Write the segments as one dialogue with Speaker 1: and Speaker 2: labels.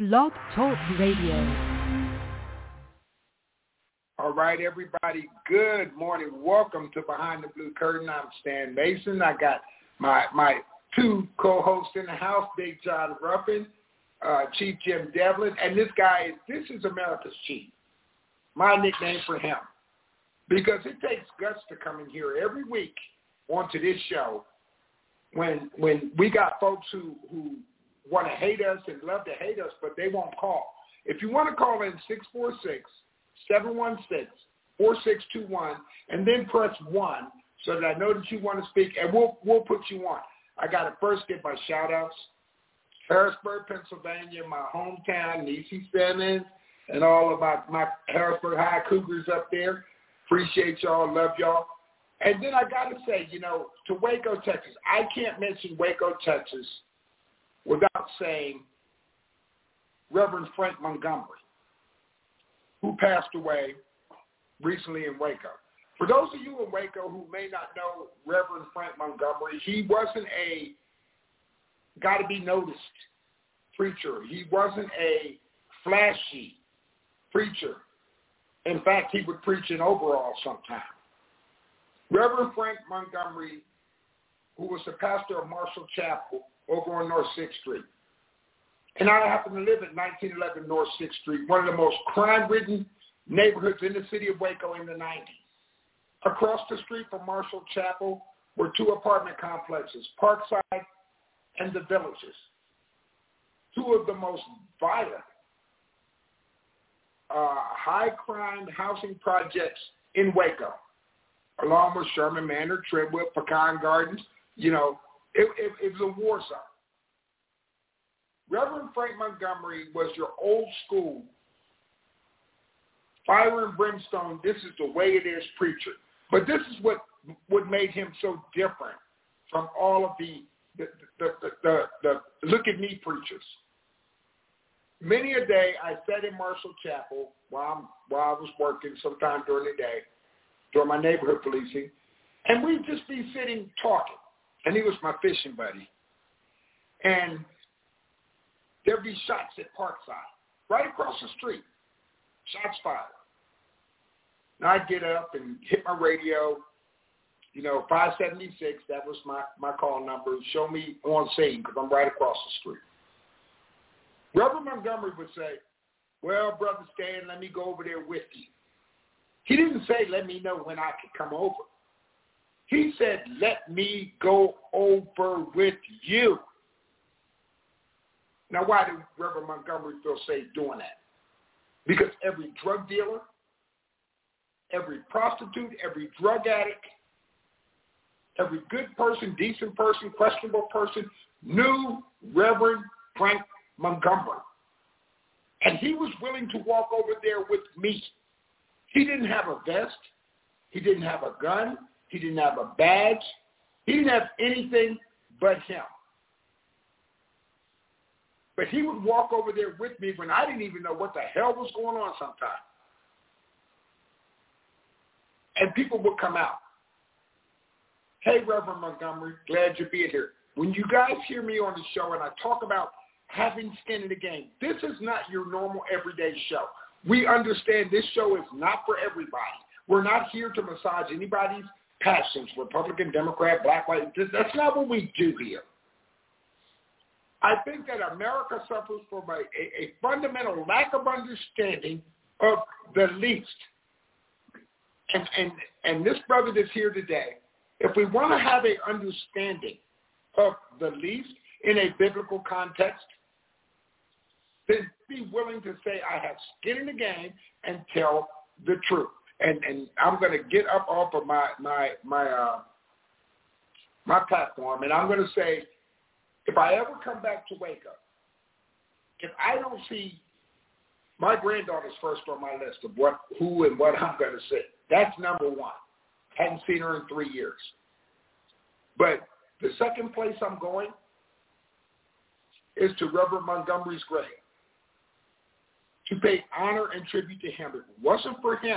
Speaker 1: Blog Talk Radio.
Speaker 2: All right, everybody, good morning. Welcome to Behind the Blue Curtain. I'm Stan Mason. I got my two co-hosts in the house, Big John Ruffin, Chief Jim Devlin, and this is America's Chief, my nickname for him, because it takes guts to come in here every week onto this show when we got folks who want to hate us and love to hate us, but they won't call. If you want to call in 646-716-4621, and then press 1 so that I know that you want to speak, and we'll put you on. I got to first get my shout-outs. Harrisburg, Pennsylvania, my hometown, Nisi Simmons, and all of my Harrisburg High Cougars up there. Appreciate y'all, love y'all. And then I got to say, to Waco, Texas, I can't mention Waco, Texas without saying Reverend Frank Montgomery, who passed away recently in Waco. For those of you in Waco who may not know Reverend Frank Montgomery, he wasn't a got-to-be-noticed preacher. He wasn't a flashy preacher. In fact, he would preach in overalls sometimes. Reverend Frank Montgomery, who was the pastor of Marshall Chapel over on North 6th Street. And I happen to live at 1911 North 6th Street, one of the most crime-ridden neighborhoods in the city of Waco in the 90s. Across the street from Marshall Chapel were two apartment complexes, Parkside and the Villages, two of the most violent, high-crime housing projects in Waco, along with Sherman Manor, Trentwood, Pecan Gardens. It was a war zone. Reverend Frank Montgomery was your old school, fire and brimstone, this is the way it is preacher. But this is what made him so different from all of the look at me preachers. Many a day I sat in Marshall Chapel while I was working sometime during the day, during my neighborhood policing, and we'd just be sitting talking. And he was my fishing buddy. And there'd be shots at Parkside, right across the street. Shots fired. And I'd get up and hit my radio, 576, that was my call number. Show me on scene because I'm right across the street. Reverend Montgomery would say, well, Brother Stan, let me go over there with you. He didn't say, let me know when I could come over. He said, let me go over with you. Now, why did Reverend Montgomery feel safe doing that? Because every drug dealer, every prostitute, every drug addict, every good person, decent person, questionable person knew Reverend Frank Montgomery. And he was willing to walk over there with me. He didn't have a vest. He didn't have a gun. He didn't have a badge. He didn't have anything but him. But he would walk over there with me when I didn't even know what the hell was going on sometimes. And people would come out. Hey, Reverend Montgomery, glad you're being here. When you guys hear me on the show and I talk about having skin in the game, this is not your normal everyday show. We understand this show is not for everybody. We're not here to massage anybody's passions, Republican, Democrat, black, white. That's not what we do here. I think that America suffers from a fundamental lack of understanding of the least. And this brother that's here today, if we want to have an understanding of the least in a biblical context, then be willing to say, I have skin in the game and tell the truth. And I'm going to get up off of my platform, and I'm going to say, if I ever come back to Waco, if I don't see my granddaughter's first on my list of who and what I'm going to say, that's number one. Hadn't seen her in 3 years. But the second place I'm going is to Reverend Montgomery's grave, to pay honor and tribute to him. If it wasn't for him,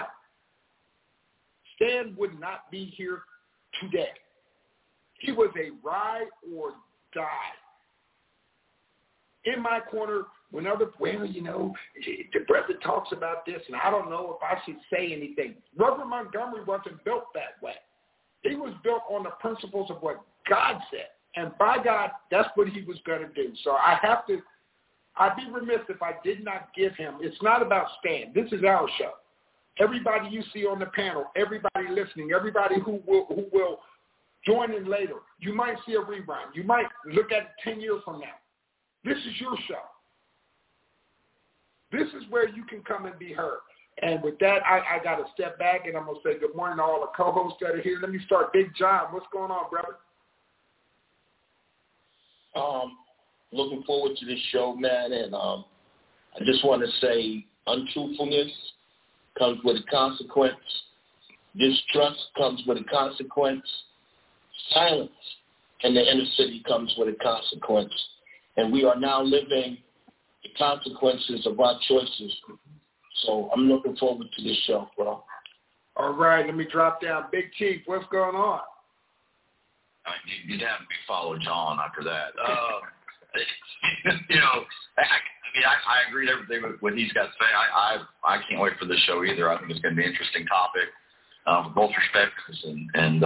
Speaker 2: Stan would not be here today. He was a ride or die. In my corner the brother talks about this, and I don't know if I should say anything. Reverend Montgomery wasn't built that way. He was built on the principles of what God said. And by God, that's what he was going to do. So I'd be remiss if I did not give him. It's not about Stan. This is our show. Everybody you see on the panel, everybody listening, everybody who will join in later, you might see a rerun. You might look at it 10 years from now. This is your show. This is where you can come and be heard. And with that, I got to step back, and I'm going to say good morning to all the co-hosts that are here. Let me start. Big John, what's going on, brother?
Speaker 3: Looking forward to this show, man, and I just want to say untruthfulness comes with a consequence. Distrust comes with a consequence. Silence in the inner city comes with a consequence. And we are now living the consequences of our choices. So I'm looking forward to this show, bro.
Speaker 2: All right, let me drop down. Big Chief, what's going on?
Speaker 4: You'd have me follow John after that. I agree with everything with what he's got to say. I can't wait for this show either. I think it's going to be an interesting topic from both perspectives, and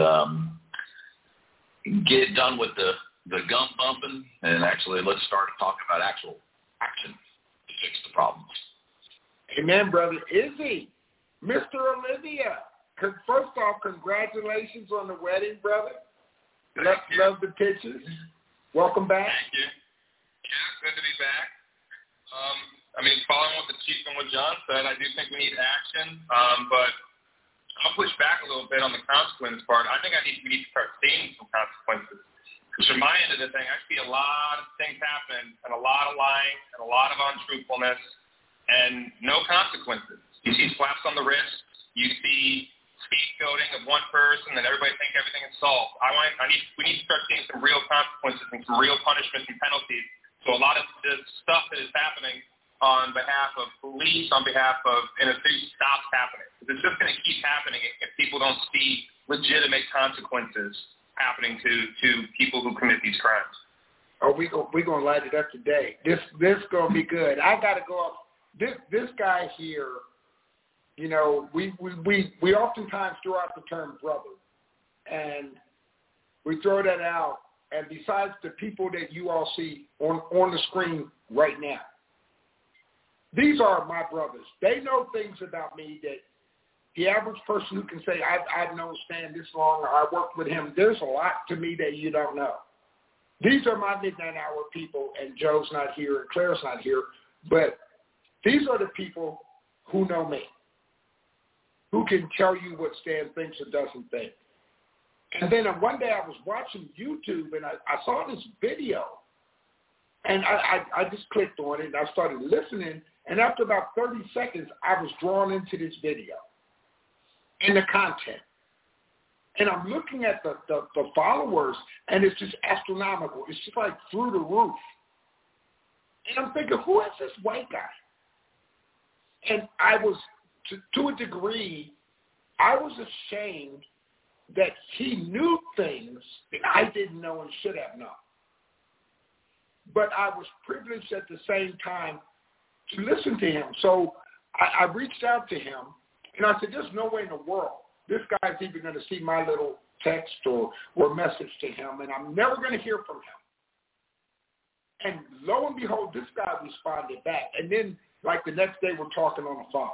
Speaker 4: get done with the gum bumping, and actually let's start talking about actual action to fix the problems.
Speaker 2: Amen, brother. Izzy, Mr. Olivia, first off, congratulations on the wedding, brother. Love the pictures. Welcome back.
Speaker 5: Thank you. Yeah, good to be back. Following what the Chief and what John said, I do think we need action, but I'll push back a little bit on the consequence part. I think we need to start seeing some consequences. Because from my end of the thing, I see a lot of things happening, and a lot of lying, and a lot of untruthfulness, and no consequences. You see slaps on the wrist. You see scapegoating of one person, and everybody think everything is solved. We need to start seeing some real consequences and some real punishments and penalties. So a lot of the stuff that is happening on behalf of police, on behalf of inner city, stops happening. It's just going to keep happening if people don't see legitimate consequences happening to people who commit these crimes.
Speaker 2: Oh, we're gonna light it up today. This gonna be good. I gotta go up. This guy here, we oftentimes throw out the term brother, and we throw that out. And besides the people that you all see on the screen right now, these are my brothers. They know things about me that the average person who can say, I've known Stan this long, or I worked with him, there's a lot to me that you don't know. These are my midnight hour people, and Joe's not here, and Claire's not here, but these are the people who know me, who can tell you what Stan thinks or doesn't think. And then one day I was watching YouTube, and I saw this video, and I just clicked on it, and I started listening, and after about 30 seconds, I was drawn into this video and the content. And I'm looking at the followers, and it's just astronomical. It's just like through the roof. And I'm thinking, who is this white guy? And I was, to a degree, I was ashamed that he knew things that I didn't know and should have known. But I was privileged at the same time to listen to him. So I reached out to him, and I said, there's no way in the world this guy's even going to see my little text or message to him, and I'm never going to hear from him. And lo and behold, this guy responded back. And then, like the next day, we're talking on the phone.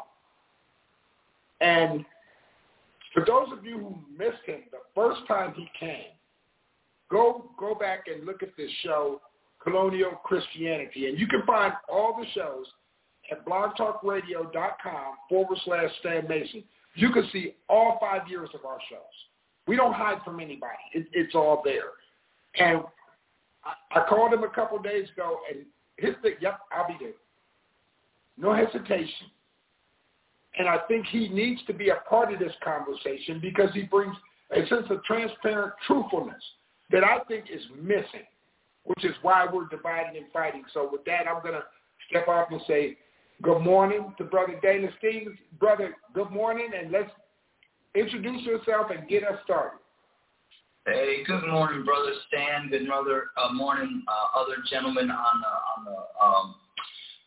Speaker 2: And for those of you who missed him, the first time he came, go back and look at this show, Colonial Christianity. And you can find all the shows at blogtalkradio.com/Stan Mason. You can see all 5 years of our shows. We don't hide from anybody. It's all there. And I called him a couple days ago, and his thing, yep, I'll be there. No hesitation. And I think he needs to be a part of this conversation because he brings a sense of transparent truthfulness that I think is missing, which is why we're dividing and fighting. So with that, I'm going to step off and say good morning to Brother Dana Stevens. Brother, good morning, and let's introduce yourself and get us started.
Speaker 6: Hey, good morning, Brother Stan. Good morning, other gentlemen on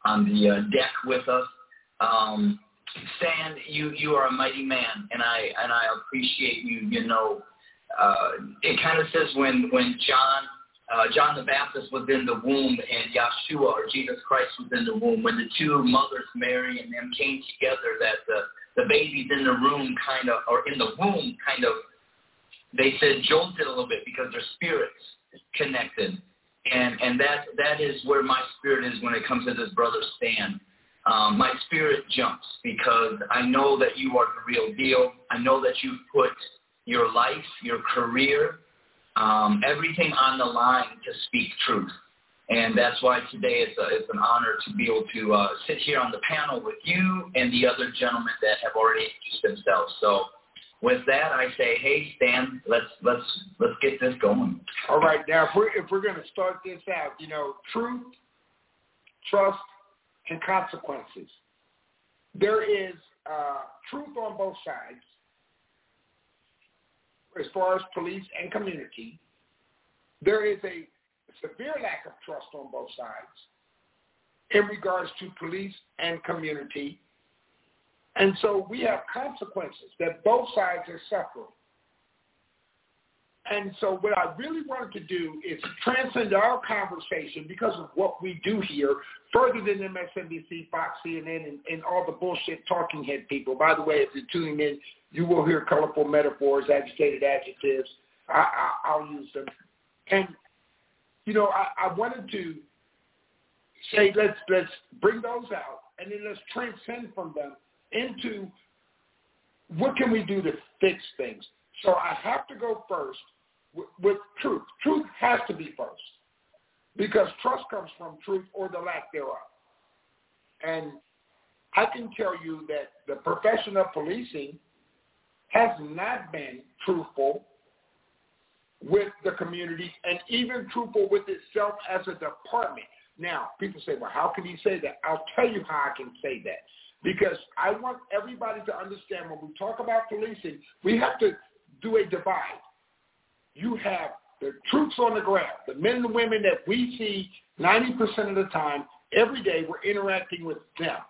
Speaker 6: deck with us. Stan, you are a mighty man, and I appreciate you. You know, it kind of says when John the Baptist was in the womb and Yeshua or Jesus Christ was in the womb, when the two mothers, Mary and them, came together, that the babies in the room kind of, or in the womb kind of, they said jolted a little bit because their spirits connected. And that is where my spirit is when it comes to this brother Stan. My spirit jumps because I know that you are the real deal. I know that you've put your life, your career, everything on the line to speak truth. And that's why today it's an honor to be able to sit here on the panel with you and the other gentlemen that have already introduced themselves. So with that, I say, hey, Stan, let's get this going.
Speaker 2: All right. Now, if we're going to start this out, you know, truth, trust, and consequences. There is truth on both sides as far as police and community. There is a severe lack of trust on both sides in regards to police and community. And so we have consequences that both sides are suffering. And so what I really wanted to do is transcend our conversation because of what we do here, further than MSNBC, Fox, CNN, and all the bullshit talking head people. By the way, if you're tuning in, you will hear colorful metaphors, agitated adjectives. I'll use them. And, you know, I wanted to say let's bring those out, and then let's transcend from them into what can we do to fix things. So I have to go first with truth. Truth has to be first because trust comes from truth or the lack thereof. And I can tell you that the profession of policing has not been truthful with the community and even truthful with itself as a department. Now, people say, well, how can he say that? I'll tell you how I can say that. Because I want everybody to understand when we talk about policing, we have to do a divide. You have the troops on the ground, the men and women that we see 90% of the time, every day we're interacting with them.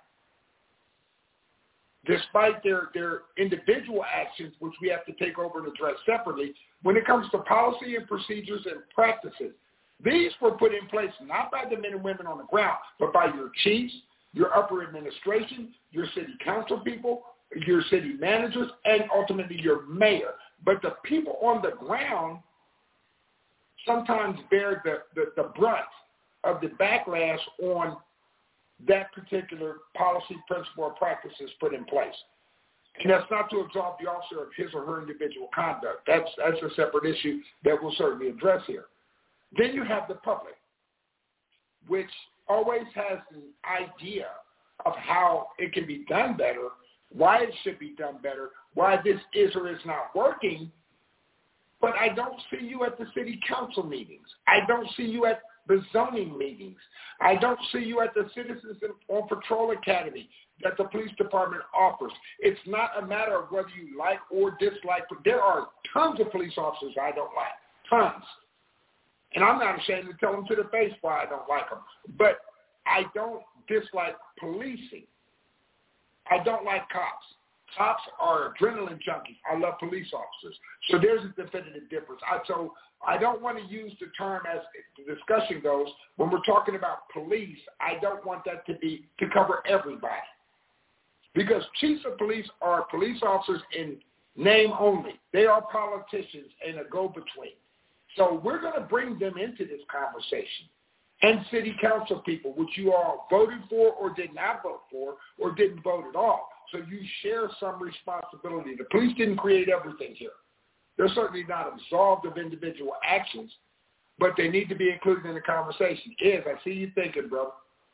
Speaker 2: Despite their individual actions, which we have to take over and address separately, when it comes to policy and procedures and practices, these were put in place not by the men and women on the ground, but by your chiefs, your upper administration, your city council people, your city managers, and ultimately your mayor. But the people on the ground sometimes bear the brunt of the backlash on that particular policy, principle, or practices put in place. And that's not to absolve the officer of his or her individual conduct. That's a separate issue that we'll certainly address here. Then you have the public, which always has an idea of how it can be done better, why it should be done better, why this is or is not working, but I don't see you at the city council meetings. I don't see you at the zoning meetings. I don't see you at the Citizens on Patrol Academy that the police department offers. It's not a matter of whether you like or dislike. There are tons of police officers I don't like, tons. And I'm not ashamed to tell them to the face why I don't like them. But I don't dislike policing. I don't like cops. Cops are adrenaline junkies. I love police officers. So there's a definitive difference. So I don't want to use the term, as the discussion goes, when we're talking about police, I don't want that to cover everybody. Because chiefs of police are police officers in name only. They are politicians and a go-between. So we're going to bring them into this conversation. And city council people, which you all voted for or did not vote for or didn't vote at all. So you share some responsibility. The police didn't create everything here. They're certainly not absolved of individual actions, but they need to be included in the conversation. I see you thinking, brother.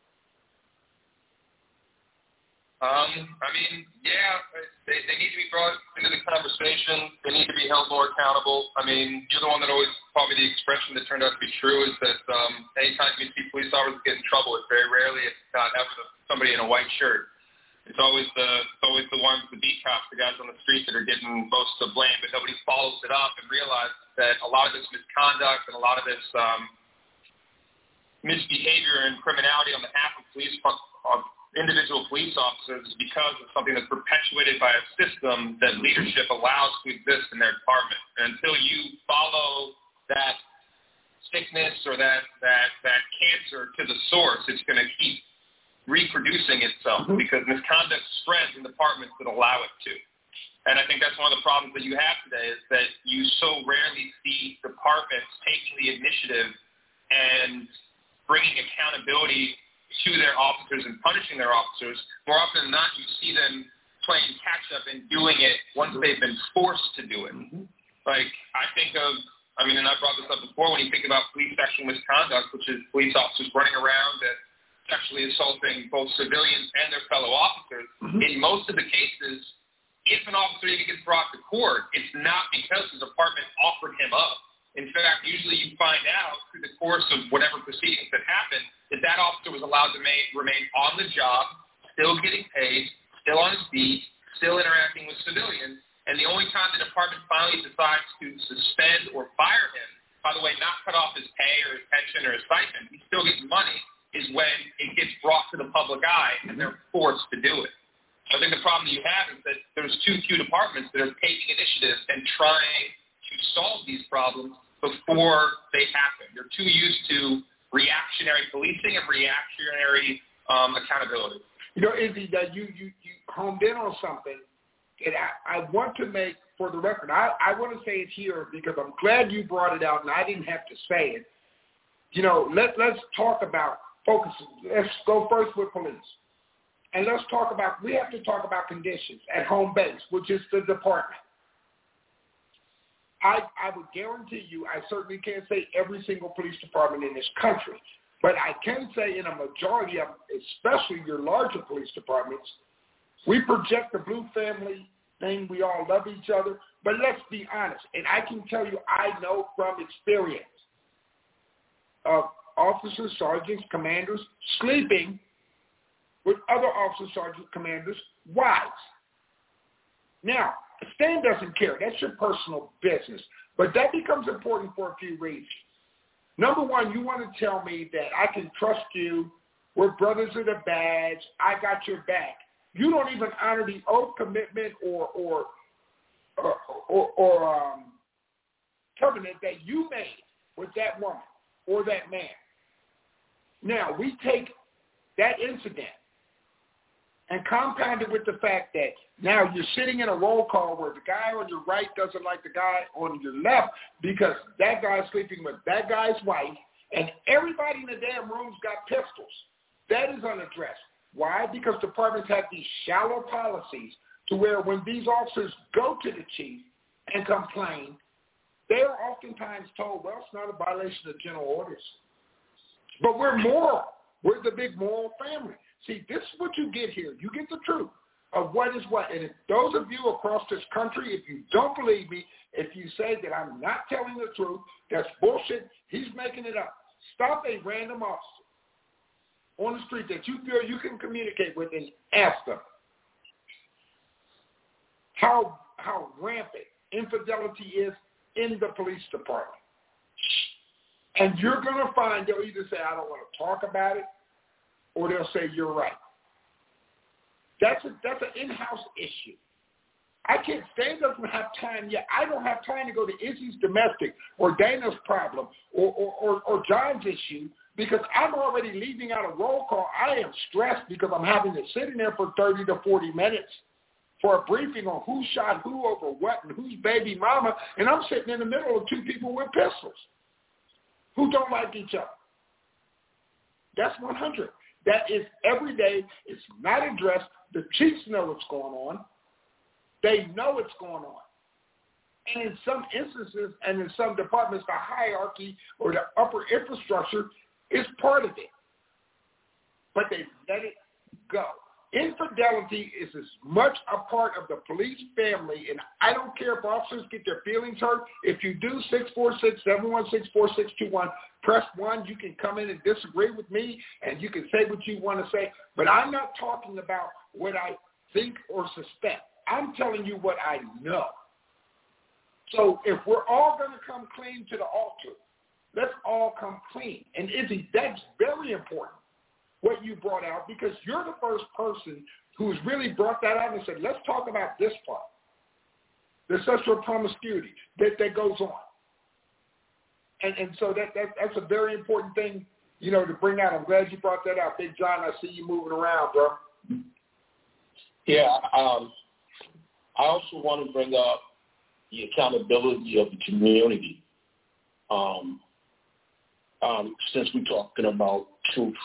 Speaker 5: They need to be brought into the conversation. They need to be held more accountable. I mean, you're the one that always taught me the expression that turned out to be true is that anytime you see police officers get in trouble, it's very rarely, if not ever, somebody in a white shirt. It's always the ones, the beat cops, the guys on the street that are getting most of the blame, but nobody follows it up and realizes that a lot of this misconduct and a lot of this misbehavior and criminality on behalf of police individual police officers is because of something that's perpetuated by a system that leadership allows to exist in their department. And until you follow that sickness or that cancer to the source, it's going to keep reproducing itself because misconduct spreads in departments that allow it to. And I think that's one of the problems that you have today is that you so rarely see departments taking the initiative and bringing accountability to their officers and punishing their officers. More often than not, you see them playing catch-up and doing it once they've been forced to do it. Like, I think of, and I brought this up before, when you think about police sexual misconduct, which is police officers running around and sexually assaulting both civilians and their fellow officers, in most of the cases, if an officer even gets brought to court, it's not because the department offered him up. In fact, usually you find out through the course of whatever proceedings that happened that officer was allowed to remain on the job, still getting paid, still on his feet, still interacting with civilians, and the only time the department finally decides to suspend or fire him, by the way, not cut off his pay or his pension or his stipend, he still gets money, is when it gets brought to the public eye and they're forced to do it. So I think the problem that you have is that there's too few departments that are taking initiatives and trying to solve these problems before they happen. They're too used to reactionary policing and reactionary accountability.
Speaker 2: Izzy, that you honed in on something that I want to make for the record. I want to say it here because I'm glad you brought it out and I didn't have to say it. Let's talk about focusing. Let's go first with police. And let's talk about, we have to talk about conditions at home base, which is the department. I would guarantee you, I certainly can't say every single police department in this country, but I can say in a majority of, especially your larger police departments, we project the blue family thing, we all love each other, but let's be honest, and I can tell you I know from experience of officers, sergeants, commanders sleeping with other officers, sergeants, commanders' wives. Now, Stan doesn't care. That's your personal business. But that becomes important for a few reasons. Number one, you want to tell me that I can trust you. We're brothers of the badge. I got your back. You don't even honor the oath, commitment, or covenant that you made with that woman or that man. Now, we take that incident and compound it with the fact that now you're sitting in a roll call where the guy on your right doesn't like the guy on your left because that guy's sleeping with that guy's wife, and everybody in the damn room's got pistols. That is unaddressed. Why? Because departments have these shallow policies to where when these officers go to the chief and complain, they are oftentimes told, well, it's not a violation of general orders. But we're moral. We're the big moral family. See, this is what you get here. You get the truth of what is what. And if those of you across this country, if you don't believe me, if you say that I'm not telling the truth, that's bullshit, he's making it up. Stop a random officer on the street that you feel you can communicate with and ask them how rampant infidelity is in the police department. And you're going to find they'll either say, I don't want to talk about it, or they'll say, you're right. That's an in-house issue. Stan doesn't have time yet. I don't have time to go to Izzy's domestic or Dana's problem or John's issue because I'm already leaving out a roll call. I am stressed because I'm having to sit in there for 30 to 40 minutes for a briefing on who shot who over what and who's baby mama, and I'm sitting in the middle of two people with pistols who don't like each other. That's 100. That is every day. It's not addressed. The chiefs know what's going on. They know what's going on. And in some instances and in some departments, the hierarchy or the upper infrastructure is part of it. But they let it go. Infidelity is as much a part of the police family, and I don't care if officers get their feelings hurt. If you do, 646-716-4621, press 1. You can come in and disagree with me, and you can say what you want to say. But I'm not talking about what I think or suspect. I'm telling you what I know. So if we're all going to come clean to the altar, let's all come clean. And Izzy, that's very important. what you brought out, because you're the first person who's really brought that out and said, let's talk about this part, the sexual promiscuity that goes on. And so that's a very important thing, to bring out. I'm glad you brought that out. Big John, I see you moving around, bro.
Speaker 3: Yeah, I also want to bring up the accountability of the community. Since we're talking about truth,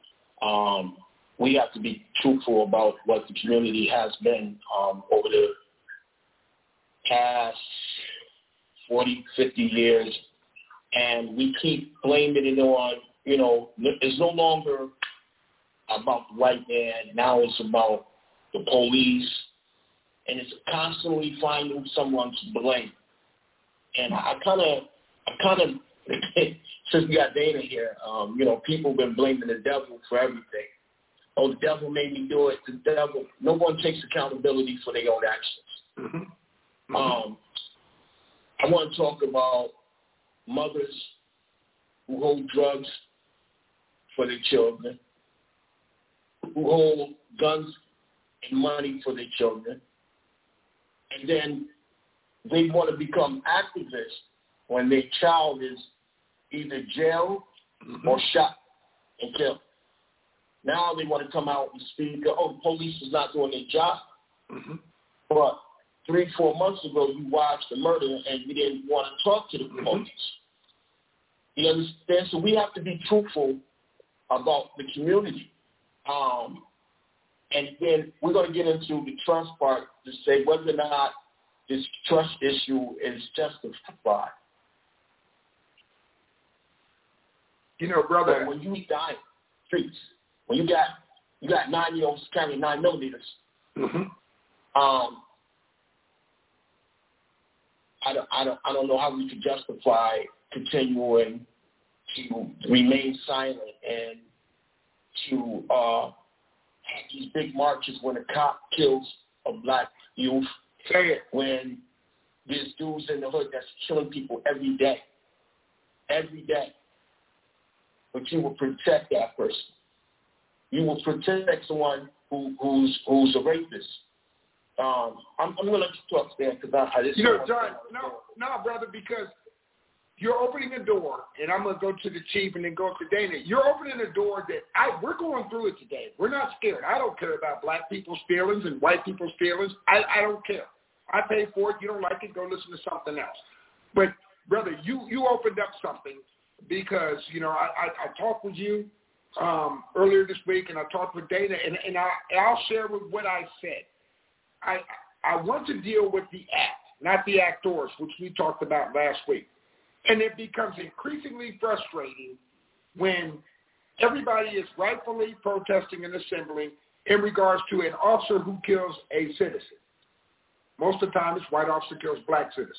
Speaker 3: we have to be truthful about what the community has been over the past 40, 50 years. And we keep blaming it on, it's no longer about the white man. Now it's about the police. And it's constantly finding someone to blame. And I kind of, since we got Dana here, people have been blaming the devil for everything. Oh, the devil made me do it. The devil. No one takes accountability for their own actions. Mm-hmm. I want to talk about mothers who hold drugs for their children, who hold guns and money for their children, and then they want to become activists when their child is either jailed or shot and killed. Now they want to come out and speak, the police is not doing their job. Mm-hmm. But 3-4 months ago, you watched the murder and you didn't want to talk to the police. You understand? So we have to be truthful about the community. And then we're going to get into the trust part to say whether or not this trust issue is justified.
Speaker 2: Brother,
Speaker 3: when you die streets, when you got 9-year-olds carrying 9mm, mm-hmm. I don't know how we could justify continuing to remain silent and to have these big marches when a cop kills a black youth.
Speaker 2: Say it.
Speaker 3: When there's dudes in the hood that's killing people every day. But you will protect that person. You will protect someone who's a rapist. I'm going to let you talk there because I just...
Speaker 2: John, no, brother, because you're opening a door, and I'm going to go to the chief and then go to Dana. You're opening a door that we're going through it today. We're not scared. I don't care about black people's feelings and white people's feelings. I don't care. I pay for it. You don't like it, go listen to something else. But, brother, you opened up something because, I talked with you earlier this week, and I talked with Dana, and I'll share with what I said. I want to deal with the act, not the actors, which we talked about last week. And it becomes increasingly frustrating when everybody is rightfully protesting and assembling in regards to an officer who kills a citizen. Most of the time, it's white officer kills black citizens.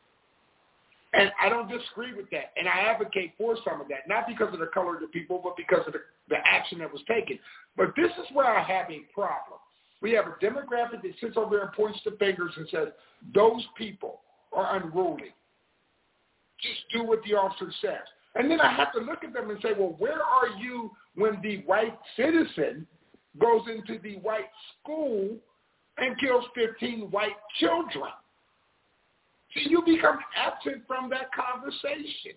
Speaker 2: And I don't disagree with that. And I advocate for some of that, not because of the color of the people, but because of the action that was taken. But this is where I have a problem. We have a demographic that sits over there and points the fingers and says, those people are unruly. Just do what the officer says. And then I have to look at them and say, well, where are you when the white citizen goes into the white school and kills 15 white children? See, you become absent from that conversation.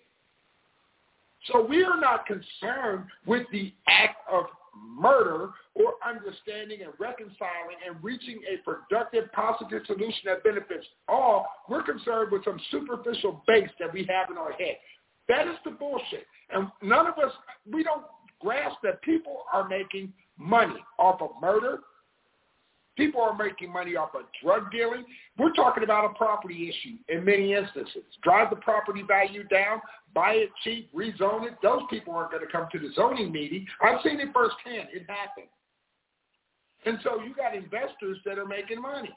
Speaker 2: So we are not concerned with the act of murder or understanding and reconciling and reaching a productive, positive solution that benefits all. We're concerned with some superficial base that we have in our head. That is the bullshit. And none of us, we don't grasp that people are making money off of murder. People are making money off of drug dealing. We're talking about a property issue in many instances. Drive the property value down, buy it cheap, rezone it. Those people aren't going to come to the zoning meeting. I've seen it firsthand. It happened. And so you got investors that are making money.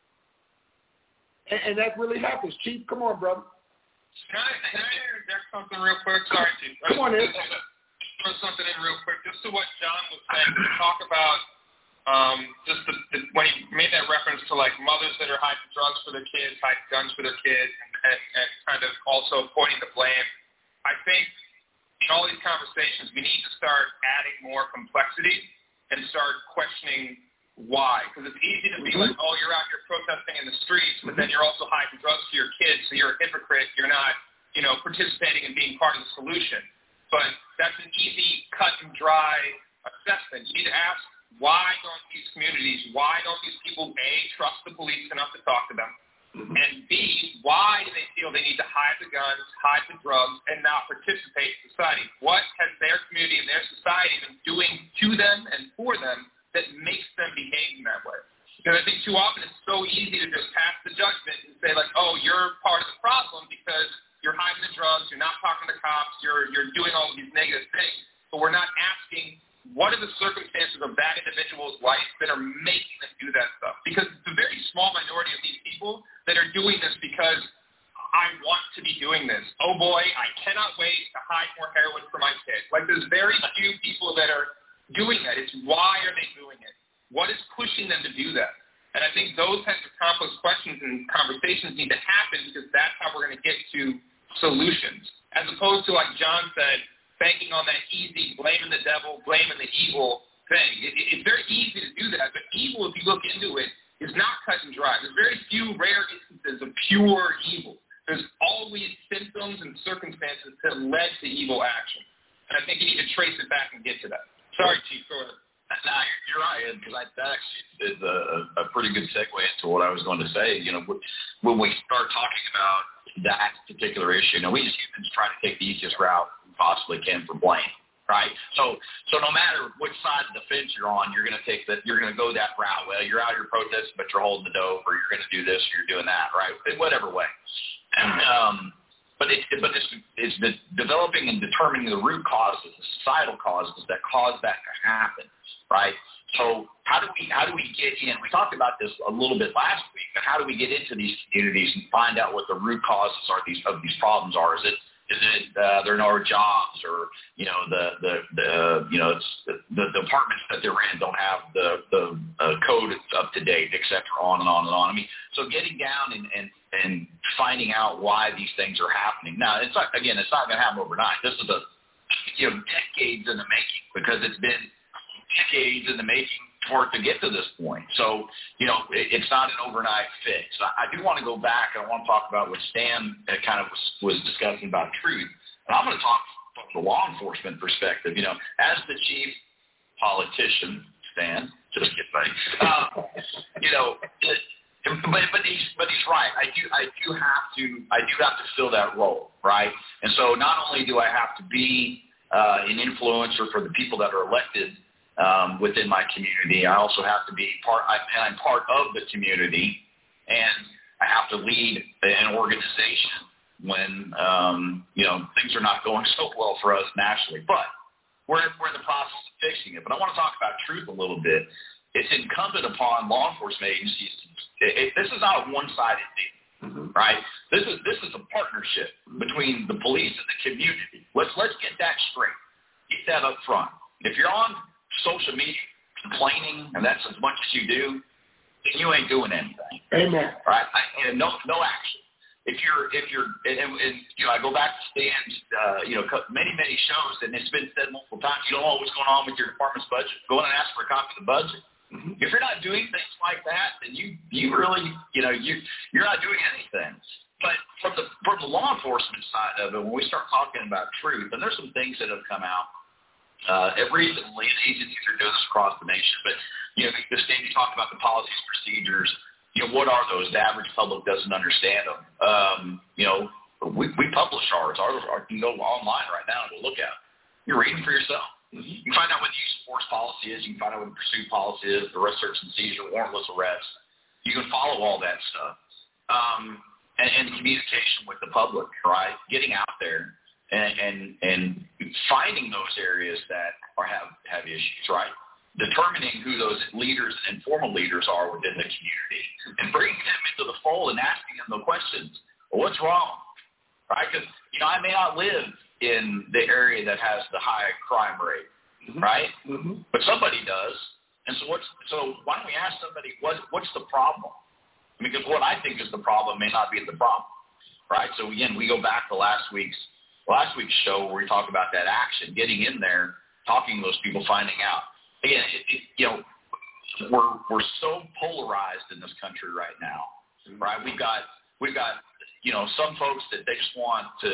Speaker 2: And that really happens. Chief, come on, brother.
Speaker 5: Can I interject something real quick? Sorry, Chief.
Speaker 2: Come on in.
Speaker 5: Throw something in real quick. Just to what John was saying, to talk about when he made that reference to like mothers that are hiding drugs for their kids, hiding guns for their kids, and kind of also pointing the blame. I think in all these conversations, we need to start adding more complexity and start questioning why. Because it's easy to be like, oh, you're out here protesting in the streets, but then you're also hiding drugs to your kids, so you're a hypocrite. You're not, participating and being part of the solution. But that's an easy cut and dry assessment. You need to ask, why don't these communities, why don't these people, A, trust the police enough to talk to them, and B, why do they feel they need to hide the guns, hide the drugs, and not participate in society? What has their community and their society been doing to them and for them that makes them behave in that way? Because I think too often it's so easy to just pass the judgment and say, like, oh, you're part of the problem because you're hiding the drugs, you're not talking to cops, you're doing all of these negative things, but we're not asking what are the circumstances of that individual's life that are making them do that stuff. Because it's a very small minority of these people that are doing this because I want to be doing this. Oh, boy, I cannot wait to hide more heroin for my kids. Like, there's very few people that are doing that. It's why are they doing it? What is pushing them to do that? And I think those types of complex questions and conversations need to happen because that's how we're going to get to solutions, as opposed to, like John said, banking on that easy blaming the devil, blaming the evil thing. It's very easy to do that, but evil, if you look into it, is not cut and dry. There's very few rare instances of pure evil. There's always symptoms and circumstances that led to evil action. And I think you need to trace it back and get to that. Sorry, Chief, go ahead.
Speaker 7: No, you're right, because that actually is a pretty good segue into what I was going to say. When we start talking about that particular issue, we as humans try to take the easiest route we possibly can for blame, right? So no matter which side of the fence you're on, you're going to go that route. Well, you're out here protesting, but you're holding the dope, or you're going to do this, or you're doing that, right? In whatever way. And, But it's the developing and determining the root causes, the societal causes that cause that to happen, right? So how do we get in? We talked about this a little bit last week, but how do we get into these communities and find out what the root causes of these problems are? Is it there are no jobs, or the departments that they're in don't have the code up to date, et cetera, on and on and on. I mean, so getting down and finding out why these things are happening. Now, it's not going to happen overnight. This is decades in the making, because it's been decades in the making for it to get to this point. So, it's not an overnight fix. I do want to go back, and I want to talk about what Stan kind of was discussing about truth. And I'm going to talk from the law enforcement perspective. As the chief politician, Stan, just get ready. But he's right. I do have to fill that role, right? And so not only do I have to be an influencer for the people that are elected within my community, I also have to be I'm part of the community, and I have to lead an organization when things are not going so well for us nationally. But we're in the process of fixing it. But I want to talk about truth a little bit. It's incumbent upon law enforcement agencies. This is not a one-sided thing, right? This is a partnership between the police and the community. Let's get that straight. Get that up front. If you're on social media complaining, and that's as much as you do, then you ain't doing anything.
Speaker 2: Amen.
Speaker 7: Right? No action. If you're, I go back to Stan's, many shows, and it's been said multiple times. You don't know what's going on with your department's budget. Go in and ask for a copy of the budget. Mm-hmm. If you're not doing things like that, then you really, you're not doing anything. But from the law enforcement side of it, when we start talking about truth, and there's some things that have come out recently, and agencies are doing this across the nation. But this day you talk about the policies, procedures. What are those? The average public doesn't understand them. We publish ours. You can go online right now and look at it. You're reading for yourself. Mm-hmm. You can find out what the use of force policy is. You can find out what the pursuit policy is, the arrest, search, and seizure, warrantless arrest. You can follow all that stuff. And communication with the public, right? Getting out there and finding those areas that have issues, right? Determining who those leaders and informal leaders are within the community, and bringing them into the fold and asking them the questions. Well, what's wrong? Right? Because, I may not live in the area that has the high crime rate, mm-hmm. right? Mm-hmm. But somebody does. And so why don't we ask somebody, what's the problem? Because what I think is the problem may not be the problem, right? So, again, we go back to last week's last week's show where we talked about that action, getting in there, talking to those people, finding out. Again, we're so polarized in this country right now, right? We've got some folks that they just want to,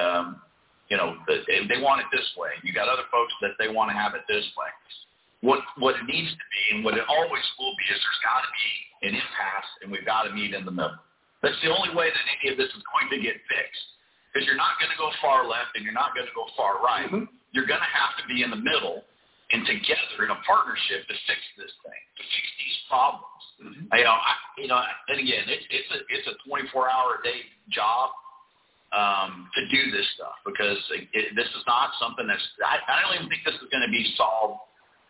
Speaker 7: they want it this way. You got other folks that they want to have it this way. What it needs to be and what it always will be is there's got to be an impasse, and we've got to meet in the middle. That's the only way that any of this is going to get fixed, because you're not going to go far left and you're not going to go far right. Mm-hmm. You're going to have to be in the middle and together in a partnership to fix this thing, to fix these problems. Mm-hmm. And again, it's a 24-hour-a-day job to do this stuff, because this is not something that's – I don't even think this is going to be solved,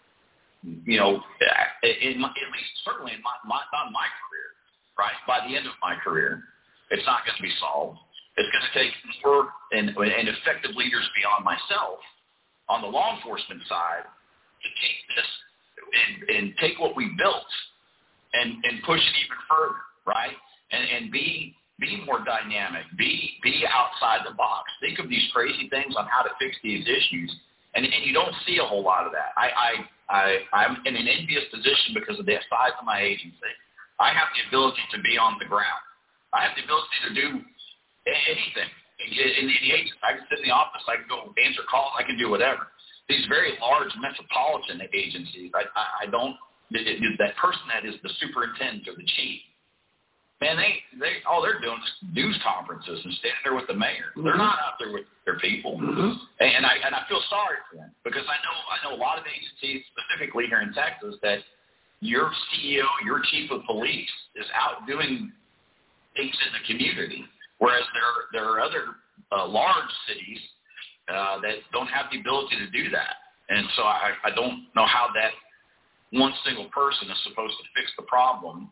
Speaker 7: at least certainly not in my career, right? By the end of my career, it's not going to be solved. It's going to take more and effective leaders beyond myself on the law enforcement side to take this and take what we built and push it even further, right? And be more dynamic, be outside the box. Think of these crazy things on how to fix these issues, and you don't see a whole lot of that. I'm in an envious position because of the size of my agency. I have the ability to be on the ground. I have the ability to do anything. In the agency, I can sit in the office, I can go answer calls, I can do whatever. These very large metropolitan agencies, I don't. That person that is the superintendent or the chief, man, they all they're doing is news conferences and standing there with the mayor. Mm-hmm. They're not out there with their people, mm-hmm. and I feel sorry for them, because I know a lot of agencies, specifically here in Texas, that your CEO, your chief of police, is out doing things in the community, whereas there are other large cities that don't have the ability to do that. And so I don't know how that one single person is supposed to fix the problem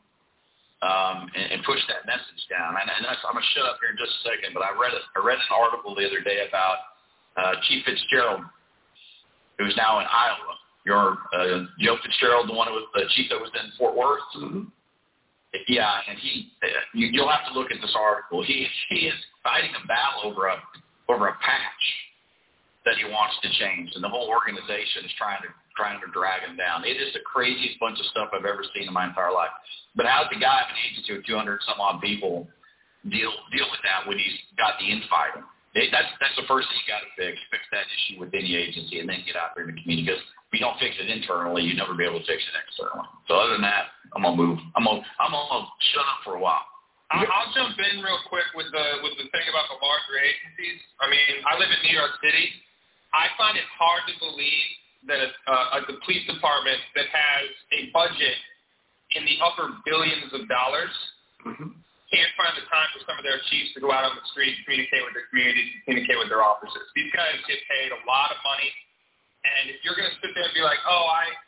Speaker 7: and push that message down. And I'm going to shut up here in just a second, but I read an article the other day about Chief Fitzgerald, who's now in Iowa. Joe Fitzgerald, the one who was the chief that was in Fort Worth. Mm-hmm. Yeah, and you'll have to look at this article. He is fighting a battle over a patch that he wants to change, and the whole organization is trying to drag him down. It is the craziest bunch of stuff I've ever seen in my entire life. But how does the guy of an agency with 200 some odd people deal with that when he's got the infighting? That's the first thing you got to fix that issue with any agency, and then get out there in the community. Because if you don't fix it internally, you'll never be able to fix it externally. So other than that, I'm gonna move. I'm gonna shut up for a while.
Speaker 5: I'll jump in real quick with the thing about the larger agencies. I mean, I live in New York City. I find it hard to believe that the police department that has a budget in the upper billions of dollars mm-hmm. can't find the time for some of their chiefs to go out on the street, communicate with their communities, communicate with their officers. These guys get paid a lot of money, and if you're going to sit there and be like, oh,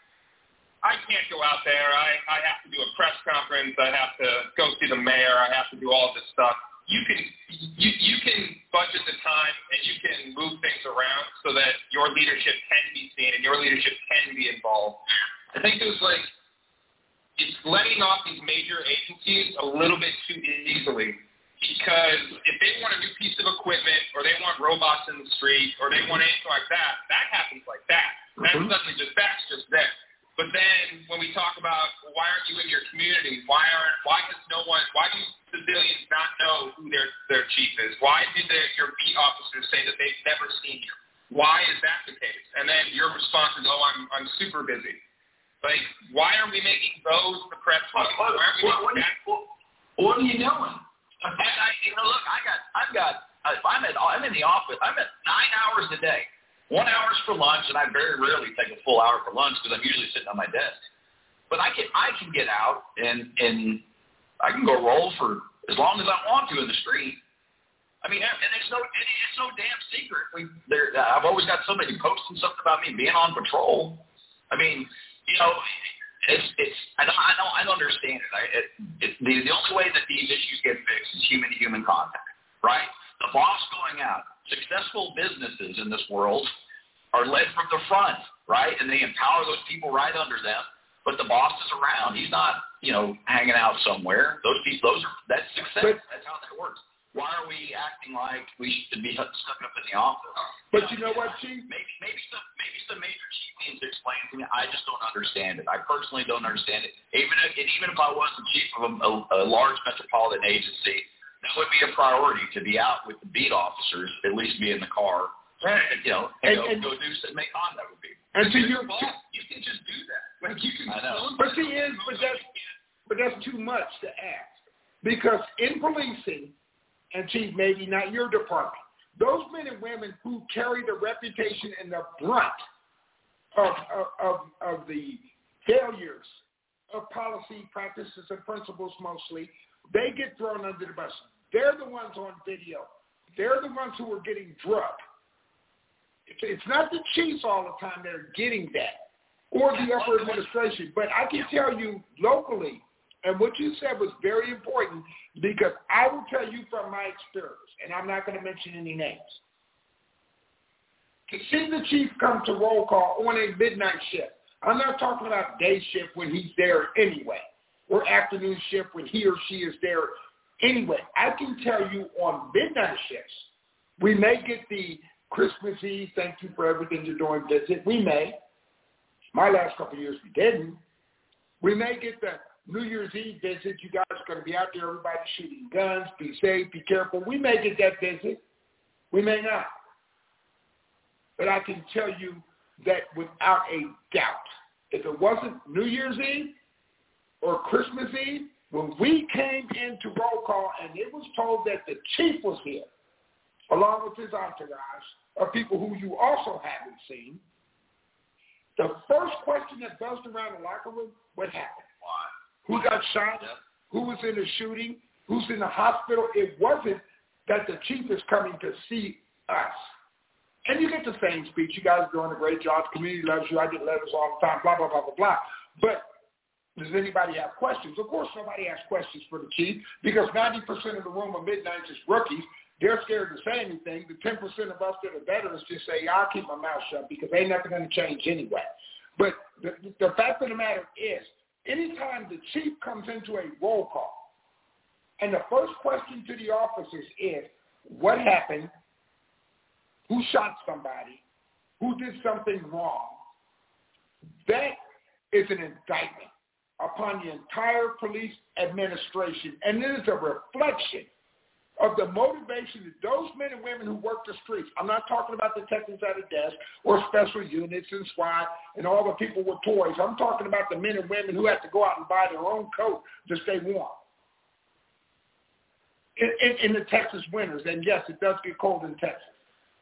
Speaker 5: I can't go out there, I have to do a press conference, I have to go see the mayor, I have to do all this stuff, you can budget the time and you can move things around so that your leadership can be seen and your leadership can be involved. I think it's letting off these major agencies a little bit too easily, because if they want a new piece of equipment or they want robots in the street or they want anything like that, that happens like that. Mm-hmm. That's just there. But then when we talk about, well, why aren't you in your community? Why do civilians not know who their chief is? Why do your beat officers say that they've never seen you? Why is that the case? And then your response is, oh, I'm super busy. Like, why are we making those the press? What are
Speaker 7: you doing? I'm in the office. I'm at 9 hours a day. 1 hour is for lunch, and I very rarely take a full hour for lunch because I'm usually sitting on my desk. But I can get out and I can go roll for as long as I want to in the street. I mean, and it's no damn secret. I've always got somebody posting something about me being on patrol. I mean, I don't understand it. The only way that these issues get fixed is human-to-human contact, right? The boss going out. Successful businesses in this world are led from the front, right? And they empower those people right under them. But the boss is around. He's not, hanging out somewhere. That's success. That's how that works. Why are we acting like we should be stuck up in the office?
Speaker 2: But you know what, Chief?
Speaker 7: Maybe some major chief needs to explain to me. I just don't understand it. I personally don't understand it. Even if I was the chief of a large metropolitan agency, that would be a priority to be out with the beat officers, at least be in the car, and go do some, make contact with people.
Speaker 2: And to your
Speaker 5: boss, you can just do that. Like you can.
Speaker 7: I know.
Speaker 2: But that's too much to ask, because in policing, and Chief, maybe not your department, those men and women who carry the reputation and the brunt of the failures of policy, practices, and principles mostly, they get thrown under the bus. They're the ones on video. They're the ones who are getting drugged. It's not the chiefs all the time that are getting that, or the upper administration. But I can tell you locally, and what you said was very important, because I will tell you from my experience, and I'm not going to mention any names. To see the chief come to roll call on a midnight shift, I'm not talking about day shift when he's there anyway, or afternoon shift when he or she is there anyway. I can tell you on midnight shifts, we may get the Christmas Eve, thank you for everything you're doing visit. We may. My last couple of years we didn't. We may get the New Year's Eve visit. You guys are going to be out there, everybody shooting guns, be safe, be careful. We may get that visit. We may not. But I can tell you that without a doubt, if it wasn't New Year's Eve or Christmas Eve, when we came into roll call and it was told that the chief was here, along with his entourage of people who you also haven't seen, the first question that buzzed around the locker room, what happened?
Speaker 7: Why?
Speaker 2: Who got shot?
Speaker 7: Yep.
Speaker 2: Who was in the shooting? Who's in the hospital? It wasn't that the chief is coming to see us. And you get the same speech. You guys are doing a great job. The community loves you. I get letters all the time, blah, blah, blah, blah, blah. But does anybody have questions? Of course nobody has questions for the chief, because 90% of the room of midnight is rookies. They're scared to say anything. The 10% of us that are veterans just say, yeah, I'll keep my mouth shut because ain't nothing going to change anyway. But the fact of the matter is, anytime the chief comes into a roll call, and the first question to the officers is, what happened? Who shot somebody? Who did something wrong? That is an indictment upon the entire police administration, and it is a reflection of the motivation of those men and women who work the streets. I'm not talking about detectives at a desk or special units and SWAT and all the people with toys. I'm talking about the men and women who have to go out and buy their own coat to stay warm in the Texas winters. And yes, it does get cold in Texas.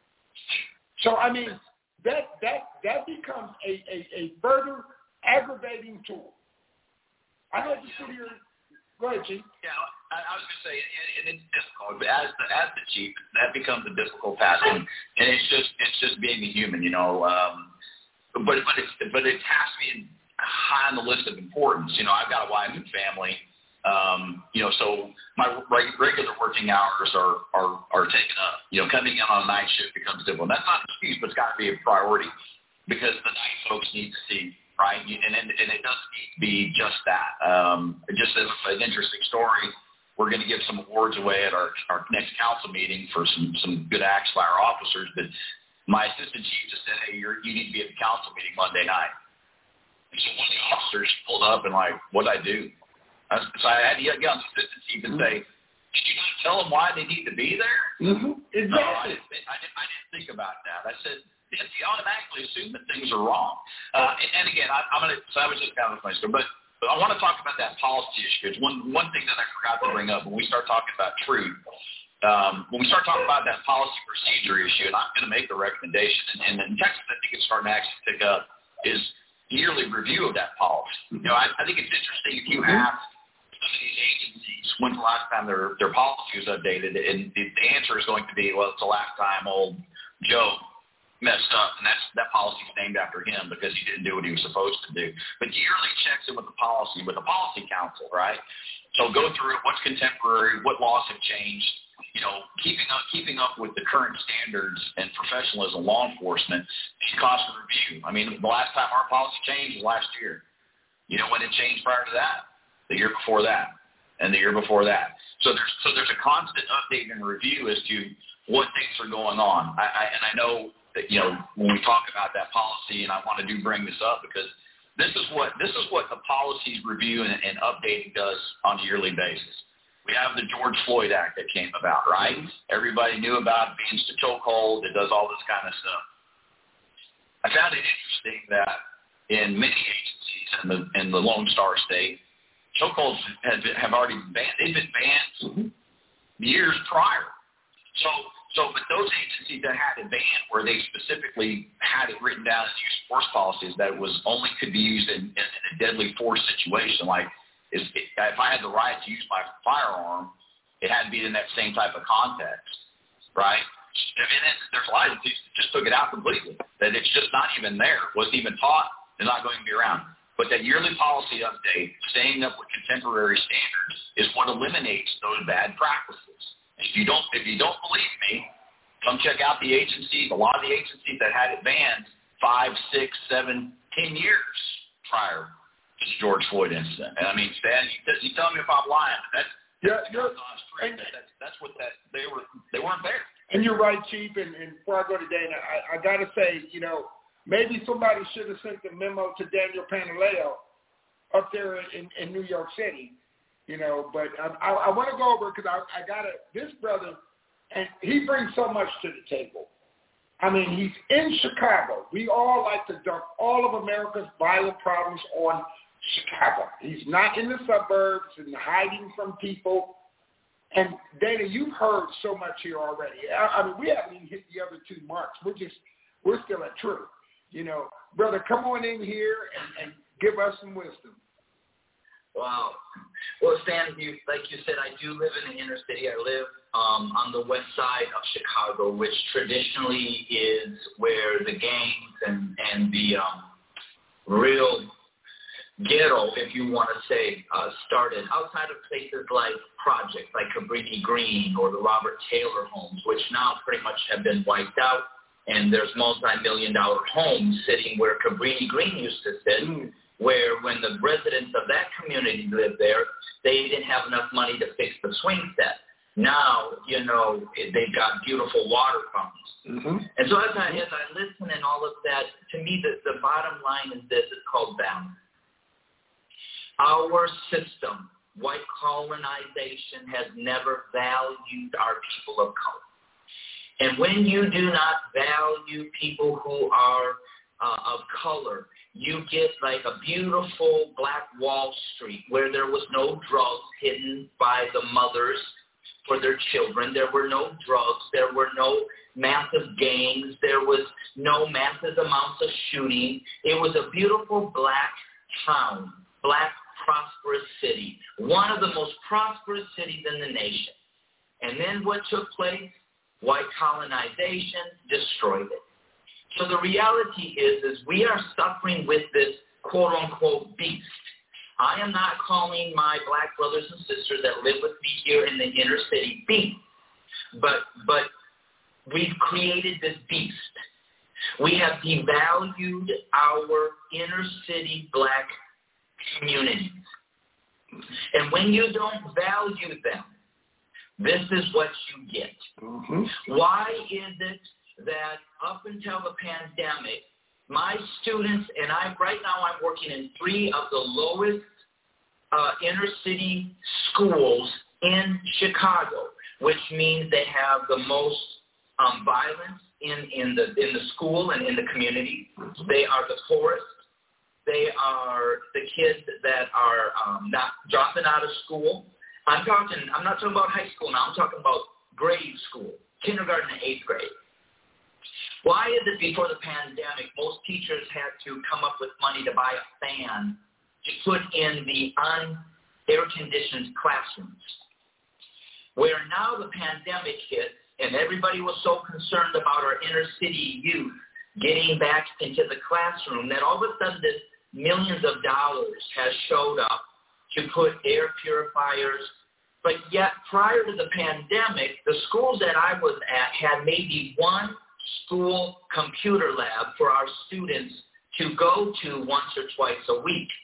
Speaker 2: So, I mean, that becomes a further aggravating tool. I had to sit here. Go ahead, Chief.
Speaker 7: Yeah, I was going to say, and it's difficult. But as the chief, that becomes a difficult task, and it's just being a human, you know. But it has to be high on the list of importance. You know, I've got a wife and family. You know, so my regular working hours are taken up. You know, coming in on a night shift becomes difficult. That's not an excuse, but it's got to be a priority, because the night folks need to see, right? And it doesn't need to be just that. Just as an interesting story, we're going to give some awards away at our next council meeting for some good acts by our officers. But my assistant chief just said, hey, you need to be at the council meeting Monday night. And so one of the officers pulled up and like, what'd I do? So I had to get on the assistant chief and say, did you not tell them why they need to be there?
Speaker 2: Mm-hmm. Exactly.
Speaker 7: No, I didn't think about that. I said, you automatically assume that things are wrong. And again, I'm going to, so I was just kind of my story, but I want to talk about that policy issue. It's one thing that I forgot to bring up when we start talking about truth. When we start talking about that policy procedure issue, and I'm going to make the recommendation, and in Texas, I think it's starting to actually pick up, is yearly review of that policy. You know, I think it's interesting if you have some of these agencies, when's the last time their policy was updated, and the answer is going to be, well, it's the last time old Joe messed up, and that policy is named after him because he didn't do what he was supposed to do. But yearly checks in with the policy council, right? So go through it, what's contemporary, what laws have changed, you know, keeping up with the current standards and professionalism law enforcement, and constant review. I mean, the last time our policy changed was last year. You know when it changed prior to that? The year before that, and the year before that. So there's a constant update and review as to what things are going on. I know that, you know, when we talk about that policy, and I want to bring this up because this is what the policies review and updating does on a yearly basis. We have the George Floyd Act that came about, right? Everybody knew about it being a chokehold. It does all this kind of stuff. I found it interesting that in many agencies in the Lone Star State, chokeholds have already been banned. They've been banned years prior. But those agencies that had it banned, where they specifically had it written down as use of force policies, that it was only could be used in a deadly force situation, like if I had the right to use my firearm, it had to be in that same type of context, right? I mean, there's a lot of agencies that just took it out completely, that it's just not even there, wasn't even taught, they're not going to be around. But that yearly policy update, staying up with contemporary standards, is what eliminates those bad practices. And if you don't believe me, come check out a lot of the agencies that had it banned 5, 6, 7, 10 years prior to the George Floyd incident. And I mean, Stan, you tell me if I'm lying. That's what they weren't there.
Speaker 2: And you're right, Chief. And before I go to Dana, I got to say, you know, maybe somebody should have sent the memo to Daniel Pantaleo up there in New York City, you know. But I want to go over because I got this brother, and he brings so much to the table. I mean, he's in Chicago. We all like to dump all of America's violent problems on Chicago. He's not in the suburbs and hiding from people. And Dana, you've heard so much here already. I mean, we haven't even hit the other 2 marks. We're still at true. You know, brother, come on in here and give us some wisdom.
Speaker 6: Wow. Well, Stan, like you said, I do live in the inner city. I live on the west side of Chicago, which traditionally is where the gangs and the real ghetto, if you want to say, started. Outside of places like projects like Cabrini Green or the Robert Taylor homes, which now pretty much have been wiped out, and there's multi-million-dollar homes sitting where Cabrini Green used to sit, where when the residents of that community lived there, they didn't have enough money to fix the swing set. Now, you know, they've got beautiful water fountains. Mm-hmm. And so as I listen and all of that, to me, the bottom line is this: it's called balance. Our system, white colonization, has never valued our people of color. And when you do not value people who are of color, you get like a beautiful Black Wall Street where there was no drugs hidden by the mothers for their children. There were no drugs. There were no massive gangs. There was no massive amounts of shooting. It was a beautiful black town, black prosperous city, one of the most prosperous cities in the nation. And then what took place? White colonization destroyed it. So the reality is we are suffering with this quote-unquote beast. I am not calling my black brothers and sisters that live with me here in the inner city beast, but we've created this beast. We have devalued our inner city black communities. And when you don't value them, this is what you get. Mm-hmm. Why is it that up until the pandemic, my students and I, right now I'm working in 3 of the lowest inner city schools in Chicago, which means they have the most violence in the school and in the community. They are the poorest. They are the kids that are not dropping out of school. I'm not talking about high school now. I'm talking about grade school, kindergarten and 8th grade. Why is it before the pandemic, most teachers had to come up with money to buy a fan to put in the un-air-conditioned classrooms? Where now the pandemic hit and everybody was so concerned about our inner city youth getting back into the classroom that all of a sudden this millions of dollars has showed up to put air purifiers. But yet prior to the pandemic, the schools that I was at had maybe one school computer lab for our students to go to once or twice a week.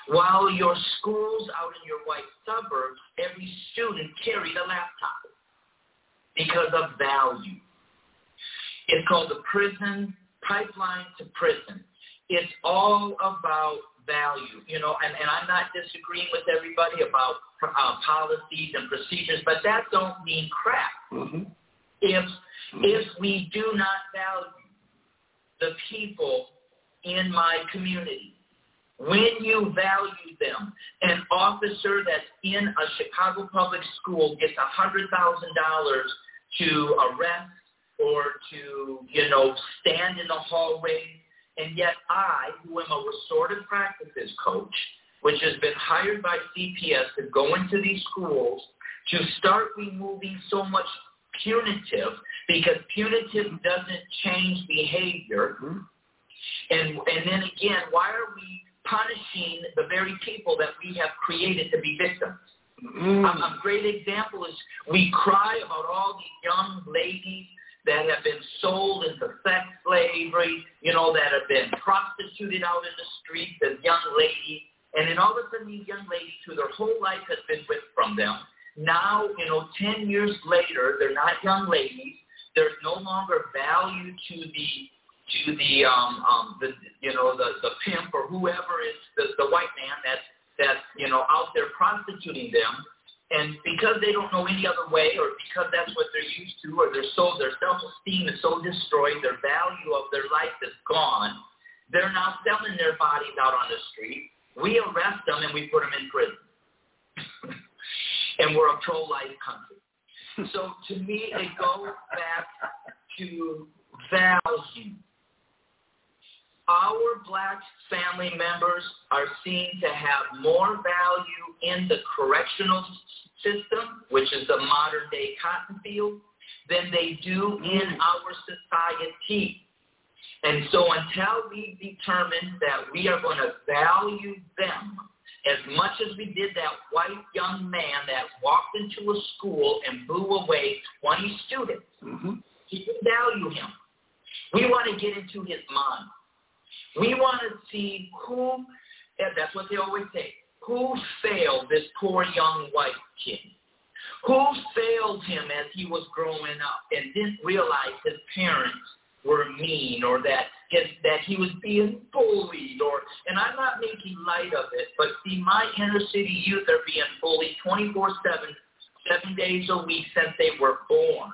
Speaker 6: While your schools out in your white suburbs, every student carried a laptop because of value. It's called the prison pipeline to prison. It's all about value, you know, and I'm not disagreeing with everybody about policies and procedures, but that don't mean crap.
Speaker 2: Mm-hmm.
Speaker 6: If we do not value the people in my community, when you value them, an officer that's in a Chicago public school gets $100,000 to arrest or to, you know, stand in the hallway, and yet I, who am a restorative practices coach, which has been hired by CPS to go into these schools to start removing so much punitive, because punitive doesn't change behavior.
Speaker 2: Mm-hmm.
Speaker 6: And then again, why are we punishing the very people that we have created to be victims?
Speaker 2: Mm-hmm.
Speaker 6: A great example is we cry about all these young ladies that have been sold into sex slavery, you know, that have been prostituted out in the streets as young ladies. And then all of a sudden these young ladies, who their whole life has been ripped from them, now, you know, 10 years later, they're not young ladies. There's no longer value to the pimp or whoever is the white man that's you know, out there prostituting them. And because they don't know any other way, or because that's what they're used to, or their self-esteem is so destroyed, their value of their life is gone, they're now selling their bodies out on the street. We arrest them and we put them in prison. And we're a pro-life country. So to me, it goes back to value. Our black family members are seen to have more value in the correctional system, which is the modern-day cotton field, than they do in our society. And so until we determine that we are going to value them as much as we did that white young man that walked into a school and blew away 20 students, we value him. We want to get into his mind. We want to see who, that's what they always say, who failed this poor young white kid? Who failed him as he was growing up and didn't realize his parents were mean, or that he was being bullied, and I'm not making light of it, but see, my inner city youth are being bullied 24/7, 7 days a week since they were born.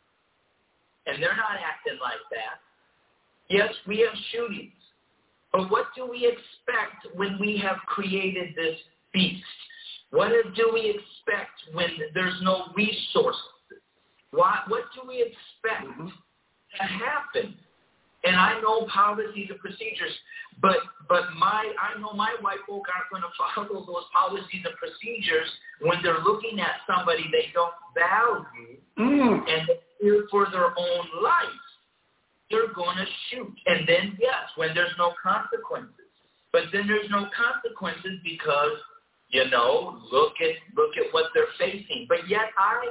Speaker 6: And they're not acting like that. Yes, we have shootings. But what do we expect when we have created this beast? What do we expect when there's no resources? What do we expect to happen? And I know policies and procedures, but I know my white folk aren't going to follow those policies and procedures when they're looking at somebody they don't value and fear for their own life. They're going to shoot. And then, yes, when there's no consequences. But then there's no consequences because, you know, look at what they're facing. But yet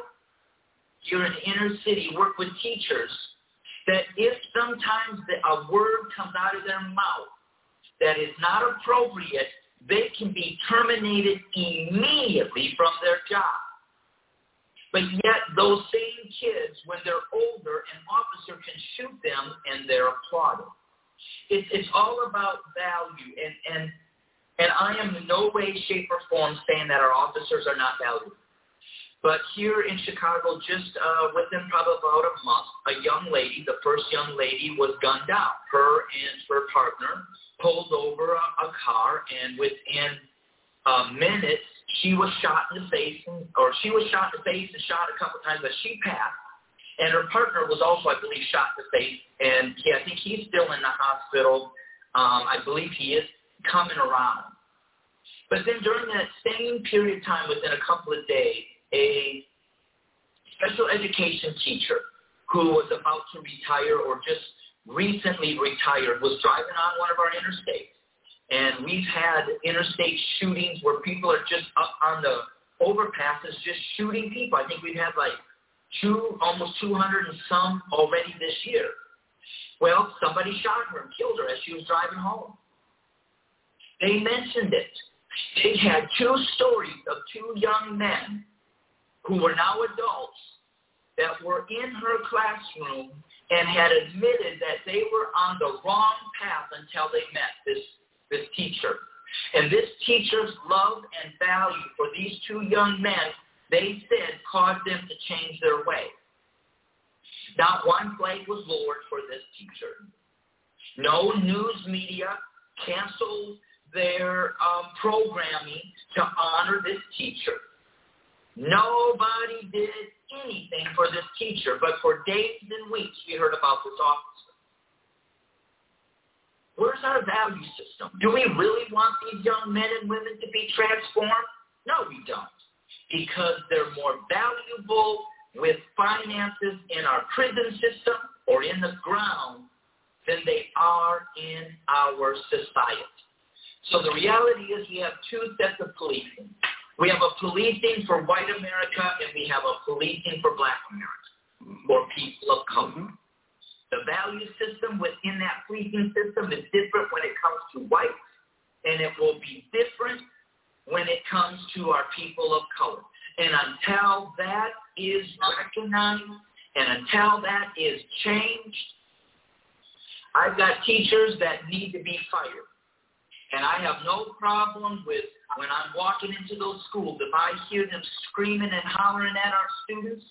Speaker 6: here in inner city, work with teachers that if sometimes a word comes out of their mouth that is not appropriate, they can be terminated immediately from their job. But yet those same kids, when they're older, an officer can shoot them and they're applauded. It's all about value. And I am in no way, shape, or form saying that our officers are not valued. But here in Chicago, just within probably about a month, a young lady, the first young lady, was gunned down. Her and her partner pulled over a car, and within minutes, she was shot in the face, and shot a couple times, but she passed. And her partner was also, I believe, shot in the face, and I think he's still in the hospital. I believe he is coming around. But then during that same period of time, within a couple of days, a special education teacher who was about to retire or just recently retired was driving on one of our interstates. And we've had interstate shootings where people are just up on the overpasses just shooting people. I think we've had like almost 200 and some already this year. Well, somebody shot her and killed her as she was driving home. They mentioned it. They had two stories of two young men who were now adults that were in her classroom and had admitted that they were on the wrong path until they met this teacher. And this teacher's love and value for these two young men, they said, caused them to change their way. Not one flag was lowered for this teacher. No news media canceled their programming to honor this teacher. Nobody did anything for this teacher, but for days and weeks we heard about this officer. Where's our value system? Do we really want these young men and women to be transformed? No, we don't. Because they're more valuable with finances in our prison system or in the ground than they are in our society. So the reality is we have two sets of policing. We have a policing for white America and we have a policing for black America or people of color. The value system within that policing system is different when it comes to whites, and it will be different when it comes to our people of color. And until that is recognized and until that is changed, I've got teachers that need to be fired. And I have no problem with when I'm walking into those schools, if I hear them screaming and hollering at our students,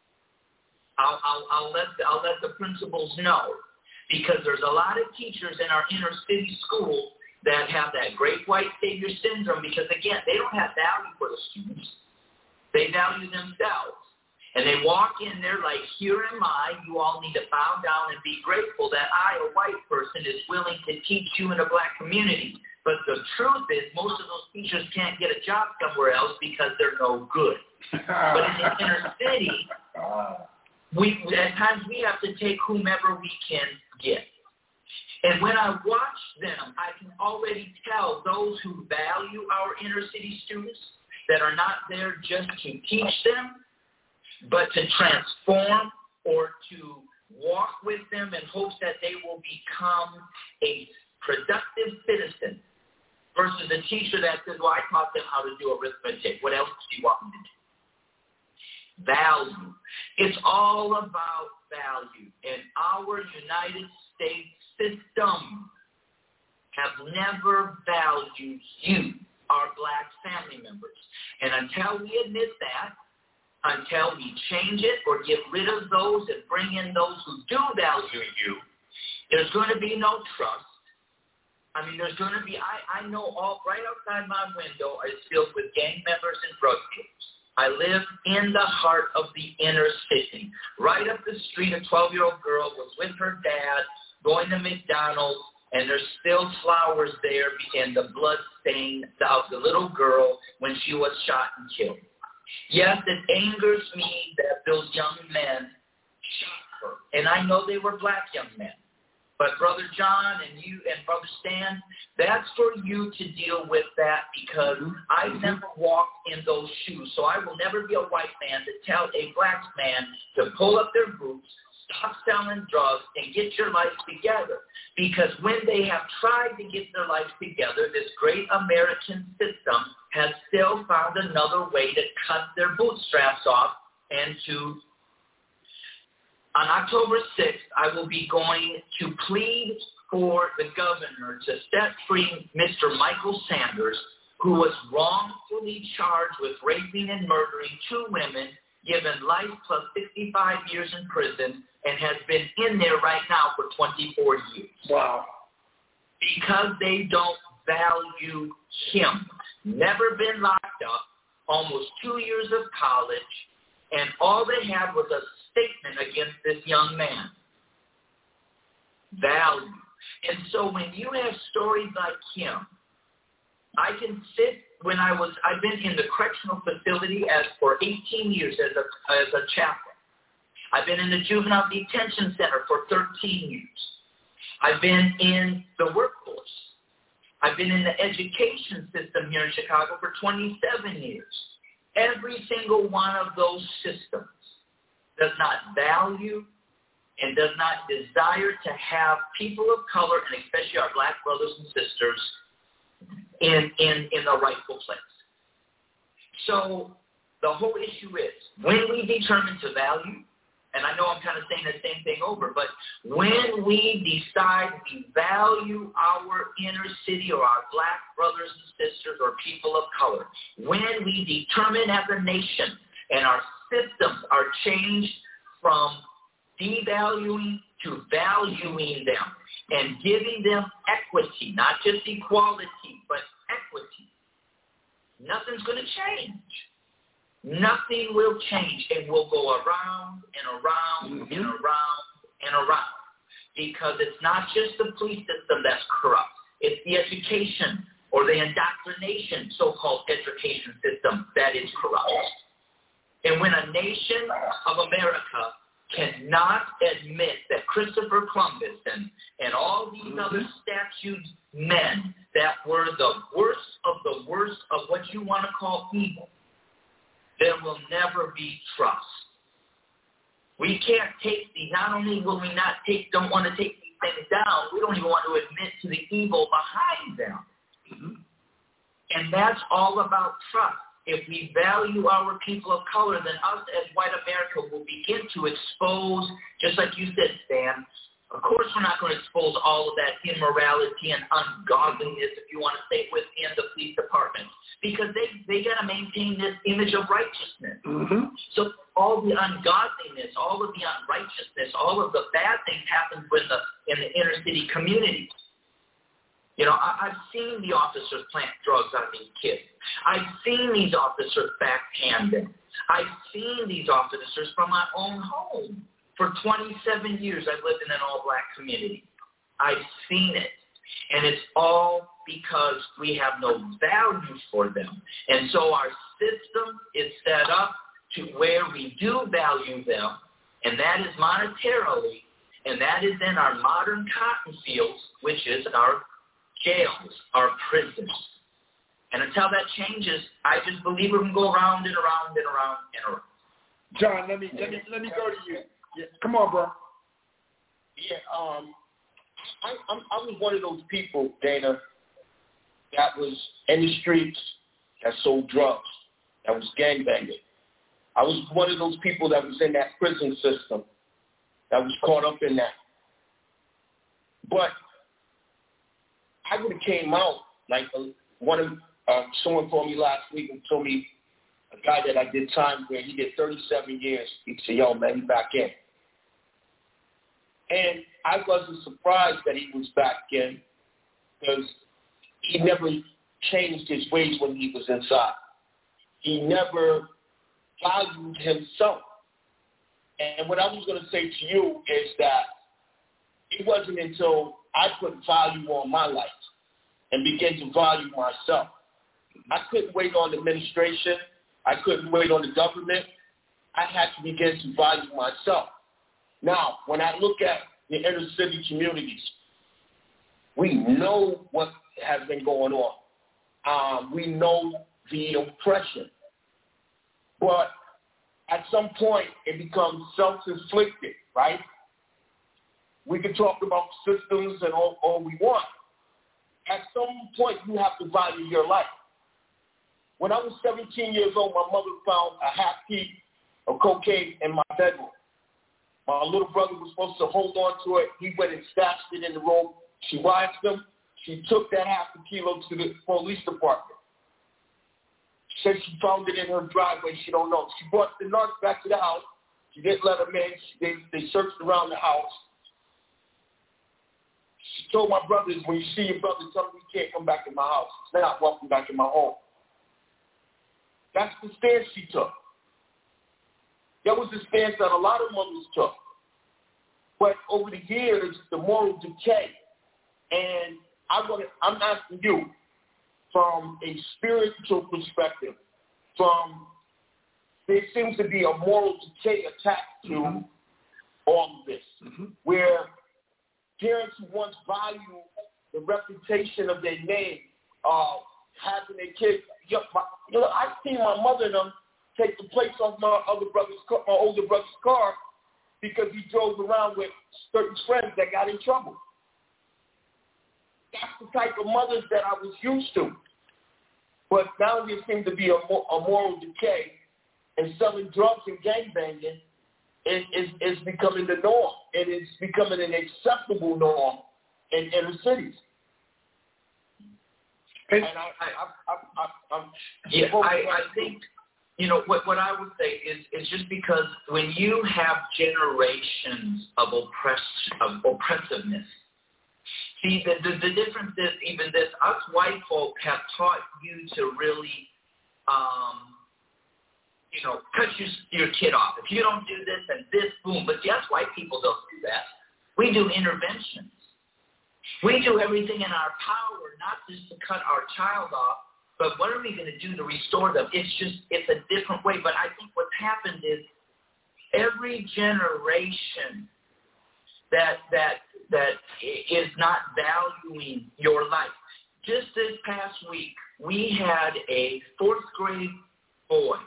Speaker 6: I'll let the principals know, because there's a lot of teachers in our inner city schools that have that great white savior syndrome, because again, they don't have value for the students. They value themselves. And they walk in there like, here am I, you all need to bow down and be grateful that I, a white person, is willing to teach you in a black community. But the truth is, most of those teachers can't get a job somewhere else because they're no good. But in the inner city, at times we have to take whomever we can get. And when I watch them, I can already tell those who value our inner city students that are not there just to teach them, but to transform or to walk with them in hopes that they will become a productive citizen, versus a teacher that says, well, I taught them how to do arithmetic. What else do you want me to do? Value. It's all about value. And our United States system has never valued you, our black family members. And until we admit that, until we change it or get rid of those and bring in those who do value you, there's going to be no trust. I mean, there's going to be, I know all right outside my window is filled with gang members and drug dealers. I live in the heart of the inner city. Right up the street, a 12-year-old girl was with her dad going to McDonald's, and there's still flowers there and the blood stain of the little girl when she was shot and killed. Yes, it angers me that those young men shot her. And I know they were black young men. But Brother John and you and Brother Stan, that's for you to deal with that, because I've never walked in those shoes. So I will never be a white man to tell a black man to pull up their boots, stop selling drugs, and get your life together. Because when they have tried to get their life together, this great American system has still found another way to cut their bootstraps off and to... On October 6th, I will be going to plead for the governor to set free Mr. Michael Sanders, who was wrongfully charged with raping and murdering two women, given life plus 65 years in prison, and has been in there right now for 24 years.
Speaker 2: Wow.
Speaker 6: Because they don't value him. Never been locked up, almost 2 years of college, and all they had was a statement against this young man. Value. And so when you have stories like him, I can sit I've been in the correctional facility for 18 years as a chaplain. I've been in the juvenile detention center for 13 years. I've been in the workforce. I've been in the education system here in Chicago for 27 years. Every single one of those systems does not value and does not desire to have people of color, and especially our black brothers and sisters, in the rightful place. So the whole issue is when we determine to value, and I know I'm kind of saying the same thing over, but when we decide we value our inner city or our black brothers and sisters or people of color, when we determine as a nation and our systems are changed from devaluing to valuing them and giving them equity, not just equality, but equity, nothing's going to change. Nothing will change. It will go around and around and around and around because it's not just the police system that's corrupt. It's the education or the indoctrination, so-called education system, that is corrupt. And when a nation of America cannot admit that Christopher Columbus and all these other statued men that were the worst of what you want to call evil, there will never be trust. We can't take these. Not only will we don't want to take these things down, we don't even want to admit to the evil behind them. And that's all about trust. If we value our people of color, then us as white America will begin to expose, just like you said, Stan. Of course we're not going to expose all of that immorality and ungodliness, if you want to say, within the police department, because they got to maintain this image of righteousness. So all the ungodliness, all of the unrighteousness, all of the bad things happen in the inner city communities. You know, I've seen the officers plant drugs on these kids. I've seen these officers backhand them. I've seen these officers from my own home. For 27 years, I've lived in an all-black community. I've seen it. And it's all because we have no value for them. And so our system is set up to where we do value them, and that is monetarily, and that is in our modern cotton fields, which is our jails, our prisons. And until that changes, I just believe we're going to go around and around and around and around.
Speaker 2: John, let me go to you. Yeah, come on, bro.
Speaker 3: Yeah, I was one of those people, Dana, that was in the streets, that sold drugs, that was gangbanging. I was one of those people that was in that prison system, that was caught up in that. But I would have came out like someone called me last week and told me a guy that I did time with, he did 37 years. He said, yo, man, he back in. And I wasn't surprised that he was back in because he never changed his ways when he was inside. He never valued himself. And what I was going to say to you is that it wasn't until I put value on my life and began to value myself. I couldn't wait on the administration. I couldn't wait on the government. I had to begin to value myself. Now, when I look at the inner city communities, we know what has been going on. We know the oppression. But at some point, it becomes self-inflicted, right? We can talk about systems and all we want. At some point, you have to value your life. When I was 17 years old, my mother found a half heap of cocaine in my bedroom. My little brother was supposed to hold on to it. He went and stashed it in the room. She watched him. She took that half a kilo to the police department. She said she found it in her driveway. She don't know. She brought the narcs back to the house. She didn't let them in. They searched around the house. She told my brothers, when you see your brother, tell them you can't come back in my house. They're not welcome back in my home. That's the stance she took. That was the stance that a lot of mothers took. But over the years, the moral decay, and I'm asking you, from a spiritual perspective, there seems to be a moral decay attached to all of this, where parents who once valued the reputation of their name, having their kids, I've seen my mother and them take the plates off my older brother's car because he drove around with certain friends that got in trouble. That's the type of mothers that I was used to. But now there seems to be a moral decay, and selling drugs and gangbanging is becoming the norm, and it's becoming an acceptable norm in inner cities. And
Speaker 6: I think, you know, what I would say is just because when you have generations of oppressiveness, see, the difference is even this, us white folk have taught you to really, you know, cut your kid off. If you don't do this and this, boom. But yes, white people don't do that. We do interventions. We do everything in our power, not just to cut our child off, but what are we going to do to restore them? It's a different way. But I think what's happened is every generation that is not valuing your life. Just this past week, we had a 4th grade boy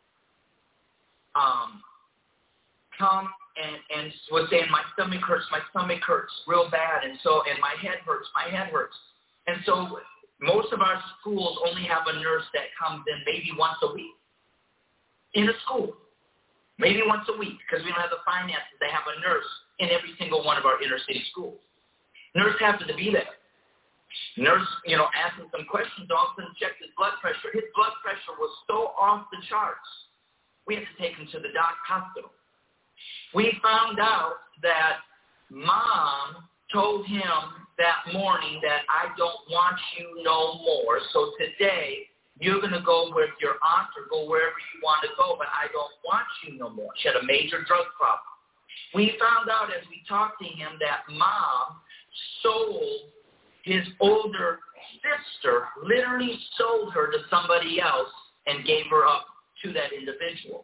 Speaker 6: come and was saying, my stomach hurts real bad, and my head hurts. And so most of our schools only have a nurse that comes in maybe once a week in a school, maybe once a week, because we don't have the finances to have a nurse in every single one of our inner city schools. Nurse happened to be there. Nurse, you know, asked him some questions, all of a sudden checked his blood pressure. His blood pressure was so off the charts, we had to take him to the hospital. We found out that mom told him that morning that I don't want you no more, so today you're going to go with your aunt or go wherever you want to go, but I don't want you no more. She had a major drug problem. We found out as we talked to him that mom sold his older sister, literally sold her to somebody else and gave her up to that individual.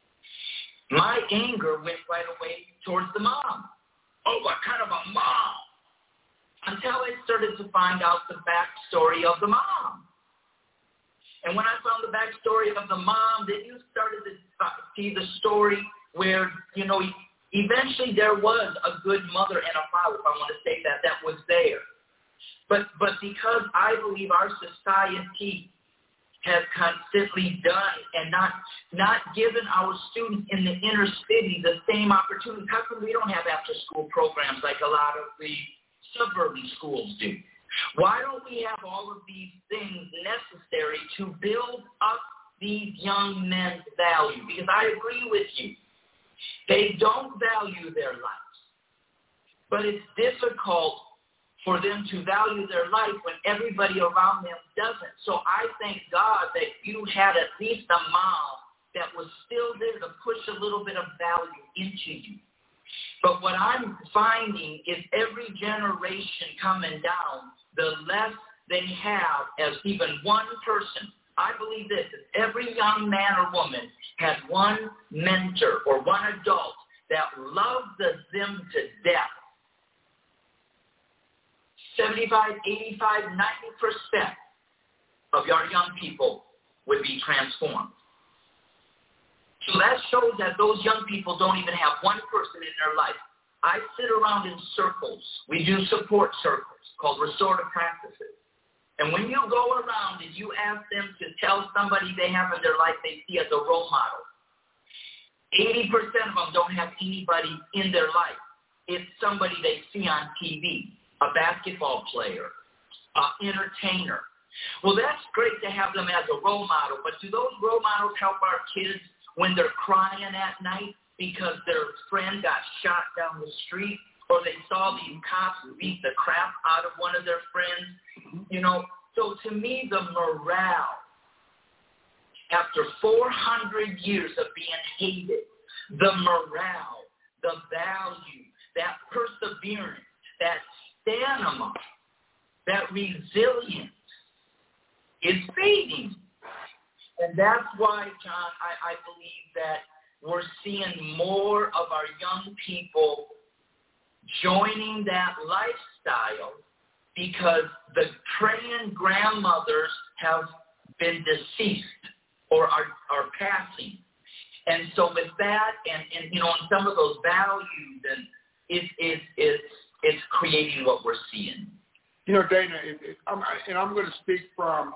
Speaker 6: My anger went right away towards the mom. Oh, what kind of a mom? Until I started to find out the backstory of the mom. And when I found the backstory of the mom, then you started to see the story where, you know, eventually there was a good mother and a father, if I want to say that was there. But because I believe our society has constantly done and not given our students in the inner city the same opportunities. How come we don't have after-school programs like a lot of the suburban schools do? Why don't we have all of these things necessary to build up these young men's value? Because I agree with you. They don't value their lives. But it's difficult for them to value their life when everybody around them doesn't. So I thank God that you had at least a mom that was still there to push a little bit of value into you. But what I'm finding is every generation coming down, the less they have as even one person. I believe this, that every young man or woman has one mentor or one adult that loves them to death. 75, 85, 90% of our young people would be transformed. So that shows that those young people don't even have one person in their life. I sit around in circles. We do support circles called restorative practices. And when you go around and you ask them to tell somebody they have in their life they see as a role model, 80% of them don't have anybody in their life. It's somebody they see on TV. A basketball player, an entertainer. Well, that's great to have them as a role model, but do those role models help our kids when they're crying at night because their friend got shot down the street or they saw these cops beat the crap out of one of their friends? You know, so to me, the morale, after 400 years of being hated, the morale, the value, that perseverance, that stamina, that resilience is fading. And that's why, John, I believe that we're seeing more of our young people joining that lifestyle because the trained grandmothers have been deceased or are passing. And so with that and you know, and some of those values, and it's creating what we're seeing.
Speaker 2: You know, Dana, I'm going to speak from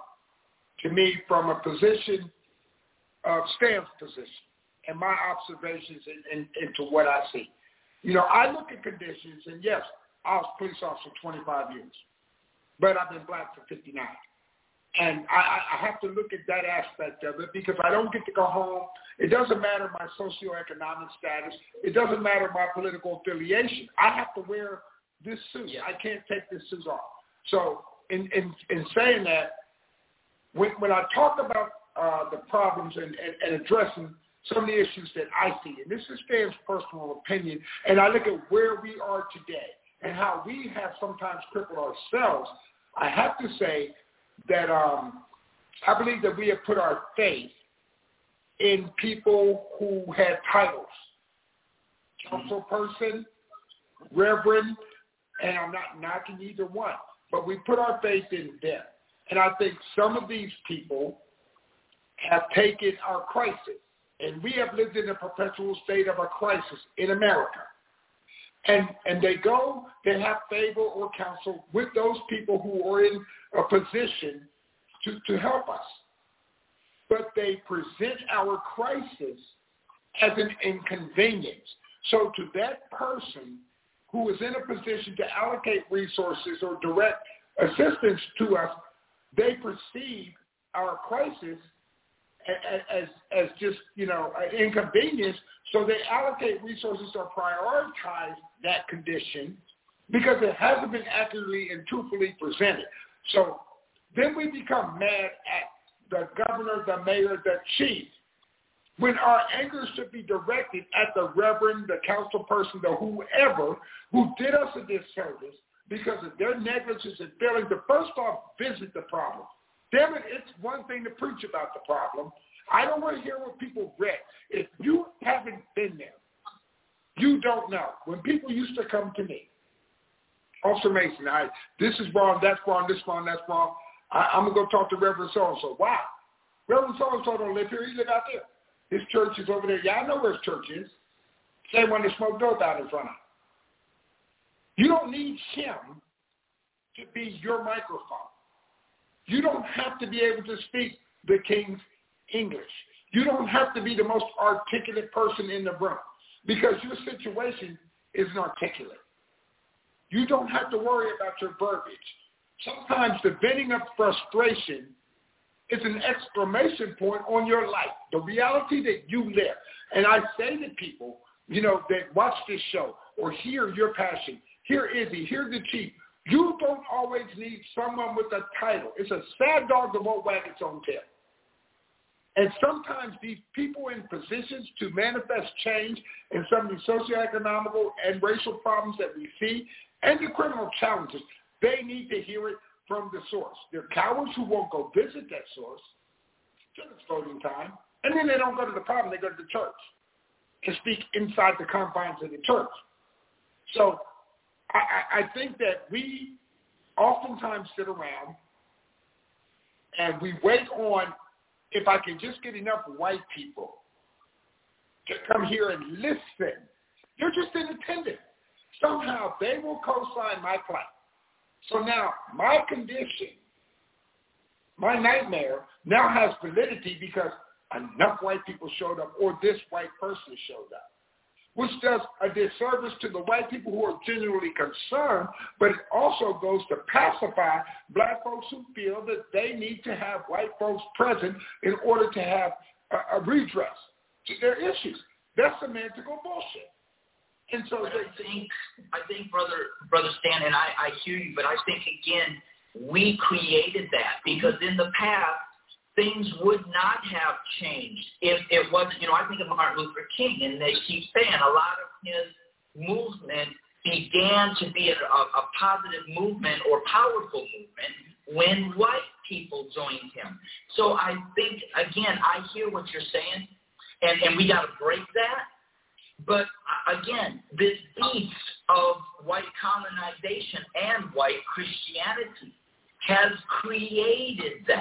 Speaker 2: a position of Stan's position and my observations into what I see. You know, I look at conditions, and yes, I was a police officer 25 years, but I've been black for 59. And I have to look at that aspect of it because I don't get to go home. It doesn't matter my socioeconomic status. It doesn't matter my political affiliation. I have to wear this suit. I can't take this suit off. So in saying that, when I talk about the problems and addressing some of the issues that I see, and this is Stan's personal opinion, and I look at where we are today and how we have sometimes crippled ourselves, I have to say that I believe that we have put our faith in people who had titles, councilperson, reverend, and I'm not knocking either one, but we put our faith in them. And I think some of these people have taken our crisis, and we have lived in a perpetual state of a crisis in America. And they have favor or counsel with those people who are in a position to help us. But they present our crisis as an inconvenience. So to that person who is in a position to allocate resources or direct assistance to us, they perceive our crisis as just, an inconvenience. So they allocate resources or prioritize that condition because it hasn't been accurately and truthfully presented. So then we become mad at the governor, the mayor, the chief, when our anger should be directed at the reverend, the council person, the whoever who did us a disservice because of their negligence and failing to first off visit the problem. Damn it, it's one thing to preach about the problem. I don't want to hear what people read. If you haven't been there, you don't know. When people used to come to me, Officer Mason, this is wrong, that's wrong, this wrong, that's wrong. I'm going to go talk to Reverend so-and-so. Why? Reverend so-and-so don't live here. He live out there. His church is over there. Yeah, I know where his church is. Same one that smoked dope out in front of. You don't need him to be your microphone. You don't have to be able to speak the King's English. You don't have to be the most articulate person in the room because your situation isn't articulate. You don't have to worry about your verbiage. Sometimes the venting of frustration is an exclamation point on your life, the reality that you live. And I say to people, that watch this show or hear your passion, hear Izzy, hear the chief, you don't always need someone with a title. It's a sad dog that won't wag its own tail. And sometimes these people in positions to manifest change in some of the socioeconomic and racial problems that we see and the criminal challenges, they need to hear it from the source. They're cowards who won't go visit that source till it's voting time. And then they don't go to the problem, they go to the church and speak inside the confines of the church. So I think that we oftentimes sit around and we wait on, if I can just get enough white people to come here and listen. They're just in attendance. Somehow they will co-sign my plight. So now my condition, my nightmare, now has validity because enough white people showed up or this white person showed up, which does a disservice to the white people who are genuinely concerned, but it also goes to pacify black folks who feel that they need to have white folks present in order to have a redress to their issues. That's semantical bullshit. And so
Speaker 6: I think, brother Stan, and I hear you, but I think, again, we created that because in the past, things would not have changed if it wasn't, I think of Martin Luther King, and they keep saying a lot of his movement began to be a positive movement or powerful movement when white people joined him. So I think, again, I hear what you're saying, and we got to break that. But again, this beast of white colonization and white Christianity has created that.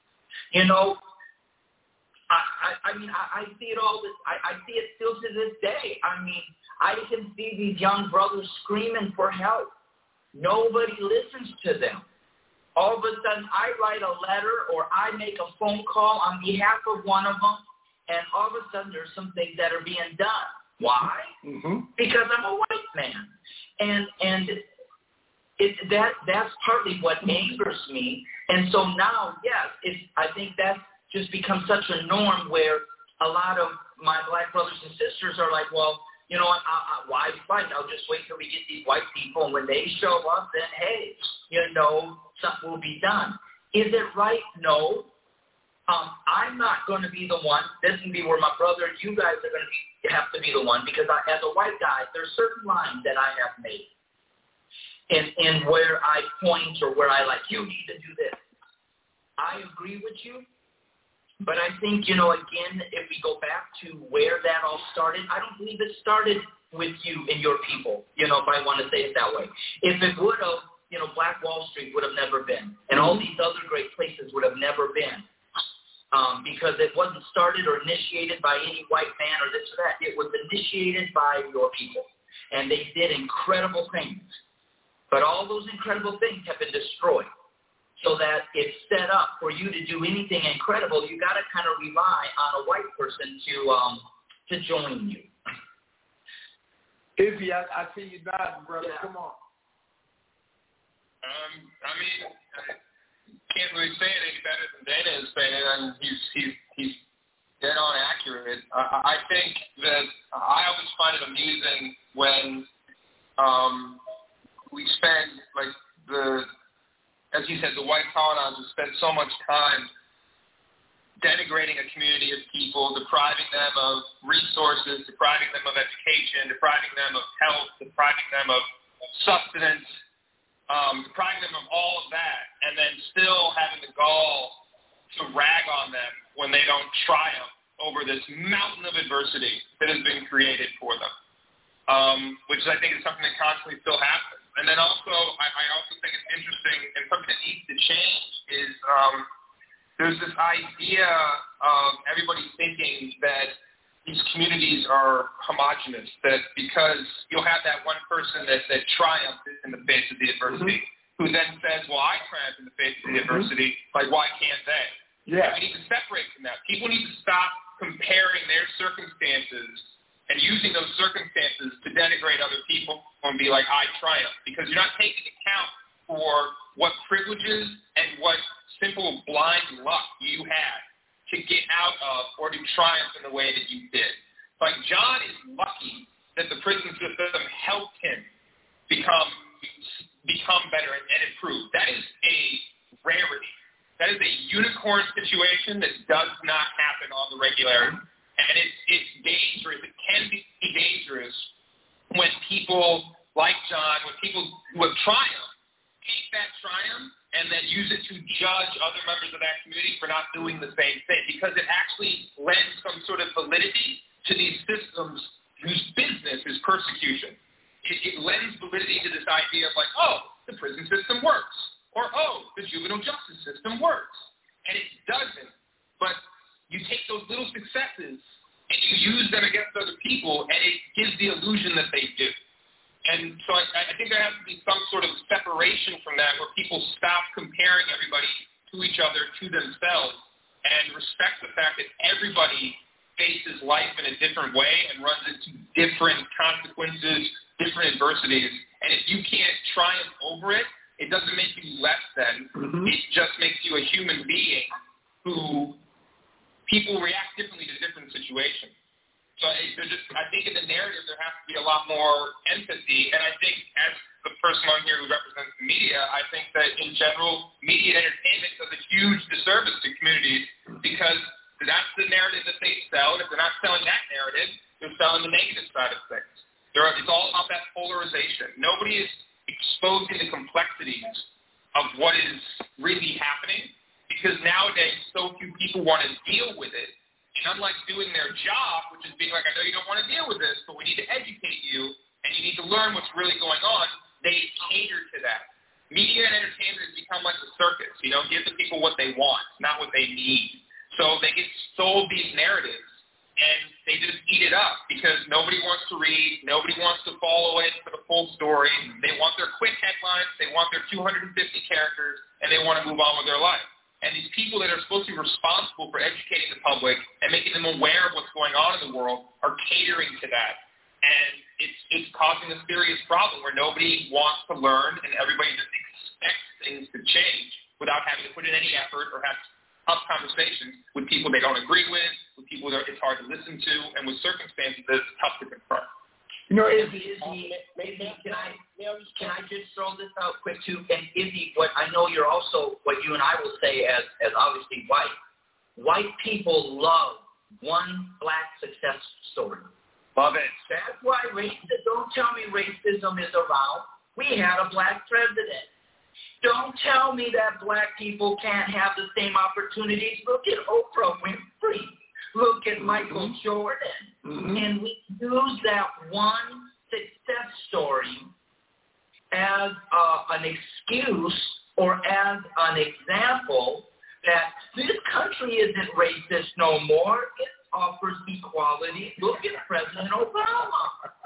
Speaker 6: I see it all. I see it still to this day. I can see these young brothers screaming for help. Nobody listens to them. All of a sudden, I write a letter or I make a phone call on behalf of one of them, and all of a sudden there's some things that are being done. Why? Because I'm a white man. And that's partly what angers me. And so now, yes, I think that's just become such a norm where a lot of my black brothers and sisters are like, well, you know what, why fight? I'll just wait till we get these white people, and when they show up, then, hey, you know, something will be done. Is it right? No. I'm not going to be the one. This can be where my brother and you guys are going to have to be the one, because as a white guy, there's certain lines that I have made in where I point or where I like, you need to do this. I agree with you. But I think, you know, again, if we go back to where that all started, I don't believe it started with you and your people, you know, if I want to say it that way. If it would have, you know, Black Wall Street would have never been, and all these other great places would have never been, because it wasn't started or initiated by any white man or this or that. It was initiated by your people, and they did incredible things. But all those incredible things have been destroyed. So that it's set up for you to do anything incredible, you got to kind of rely on a white person to join you.
Speaker 2: Izzy, I see you nodding, brother. Yeah. Come on.
Speaker 5: I mean, I can't really say it any better than Dana is saying it, and he's dead on accurate. I think that I always find it amusing when we spend as you said, the white colonizers spend so much time denigrating a community of people, depriving them of resources, depriving them of education, depriving them of health, depriving them of sustenance, depriving them of all of that, and then still having the gall to rag on them when they don't triumph over this mountain of adversity that has been created for them, which I think is something that constantly still happens. And then also, I also think it's interesting, and something that needs to change is there's this idea of everybody thinking that these communities are homogenous, that because you'll have that one person that triumphs in the face of the adversity, who then says, well, I triumphed in the face of the adversity, like, why can't they?
Speaker 2: Yeah.
Speaker 5: And we need to separate from that. People need to stop comparing their circumstances and using those circumstances to denigrate other people and be like, I triumph, because you're not taking account for what privileges and what simple blind luck you had to get out of or to triumph in the way that you did. Like, John is lucky that the prison system helped him become better and improve. That is a rarity. That is a unicorn situation that does not happen on the regularity. And it's dangerous. It can be dangerous when people like John, when people who have triumphed, take that triumph and then use it to judge other members of that community for not doing the same thing, because it actually lends some sort of validity to these systems whose business is persecution. It lends validity to this idea of like, oh, the prison system works, or oh, the juvenile justice system works. And it doesn't. But you take those little successes and you use them against other people, and it gives the illusion that they do. And so I think there has to be some sort of separation from that, where people stop comparing everybody to each other, to themselves, and respect the fact that everybody faces life in a different way and runs into different consequences, different adversities. And if you can't triumph over it, it doesn't make you less than. It just makes you a human being who people react differently to different situations. So I think in the narrative there has to be a lot more empathy, and I think as the person on here who represents the media, I think that in general, media and entertainment does a huge disservice to communities, because that's the narrative that they sell, and if they're not selling that narrative, they're selling the negative side of things. It's all about that polarization. Nobody is exposing the complexities of what is really happening, because nowadays so few people want to deal with it. And unlike doing their job, which is being like, I know you don't want to deal with this, but we need to educate you, and you need to learn what's really going on, they cater to that. Media and entertainment has become like a circus, give the people what they want, not what they need. So they get sold these narratives, and they just eat it up because nobody wants to read, nobody wants to follow it for the full story. They want their quick headlines, they want their 250 characters, and they want to move on with their life. And these people that are supposed to be responsible for educating the public and making them aware of what's going on in the world are catering to that. And it's causing a serious problem where nobody wants to learn and everybody just expects things to change without having to put in any effort or have tough conversations with people they don't agree with people that it's hard to listen to, and with circumstances that it's tough to confront.
Speaker 6: You know, Izzy, can I just throw this out quick too? And Izzy, what I know you're also, what you and I will say as obviously white people love one black success story.
Speaker 5: Love it.
Speaker 6: That's why don't tell me racism is around. We had a black president. Don't tell me that black people can't have the same opportunities. Look at Oprah Winfrey. Look at Michael Jordan. And we use that one success story as an excuse or as an example that this country isn't racist no more. It offers equality. Look at President Obama.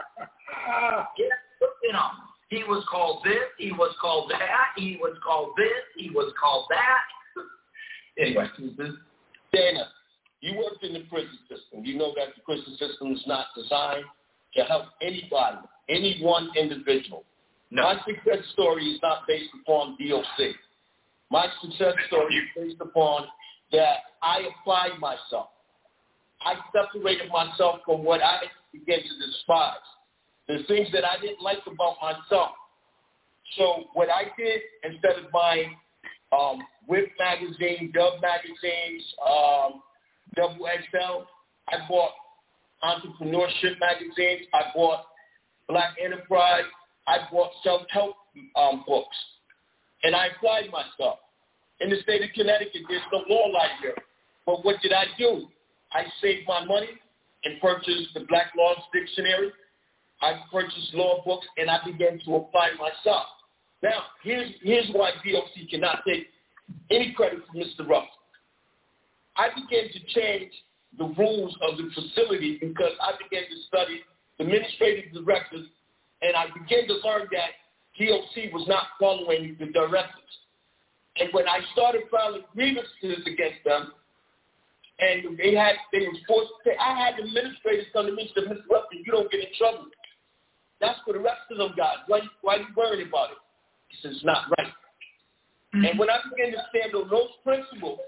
Speaker 6: You know, he was called this, he was called that, he was called this, he was called that. Anyway.
Speaker 3: Dana, you worked in the prison system. You know that the prison system is not designed to help anybody, any one individual. No. My success story is not based upon DOC. My success story is based upon that I applied myself. I separated myself from what I began to despise, the things that I didn't like about myself. So what I did, instead of buying Whip magazine, Dub magazines, Double XL, I bought entrepreneurship magazines. I bought Black Enterprise. I bought self-help books. And I applied myself. In the state of Connecticut, there's no law like here. But what did I do? I saved my money and purchased the Black Laws Dictionary. I purchased law books, and I began to apply myself. Now, here's why DOC cannot take any credit for Mr. Russell. I began to change the rules of the facility because I began to study the administrative directives, and I began to learn that DOC was not following the directives. And when I started filing grievances against them, and they were forced to pay, I had administrators come to me and said, Mr. Russell, you don't get in trouble. That's for the rest of them guys. Why are you worried about it? He says, it's not right. And when I began to stand on those principles,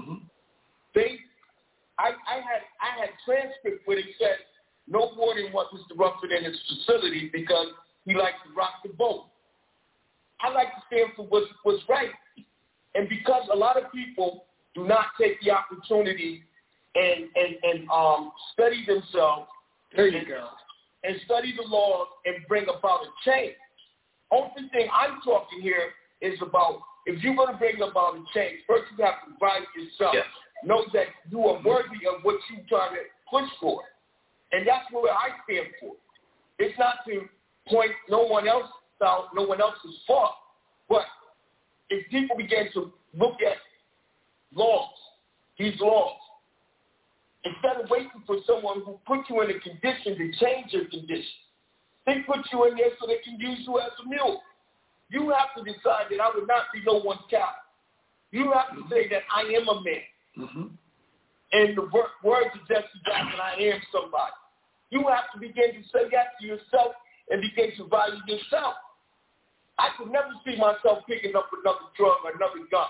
Speaker 3: I had transcript where it said no more than what Mr. Rufford in his facility because he likes to rock the boat. I like to stand for what's right. And because a lot of people do not take the opportunity and study themselves.
Speaker 2: There you go.
Speaker 3: And study the law and bring about a change. Only thing I'm talking here is about if you're going to bring about a change, first you have to advise yourself. Yes. Know that you are worthy of what you're trying to push for. And that's where I stand for. It's not to point no one else out, no one else's fault. But if people begin to look at laws, these laws, instead of waiting for someone who put you in a condition to change your condition, they put you in there so they can use you as a mule. You have to decide that I would not be no one's cow. You have to say that I am a man. And the words of Jesse Jackson, I am somebody. You have to begin to say that to yourself and begin to value yourself. I could never see myself picking up another drug or another gun.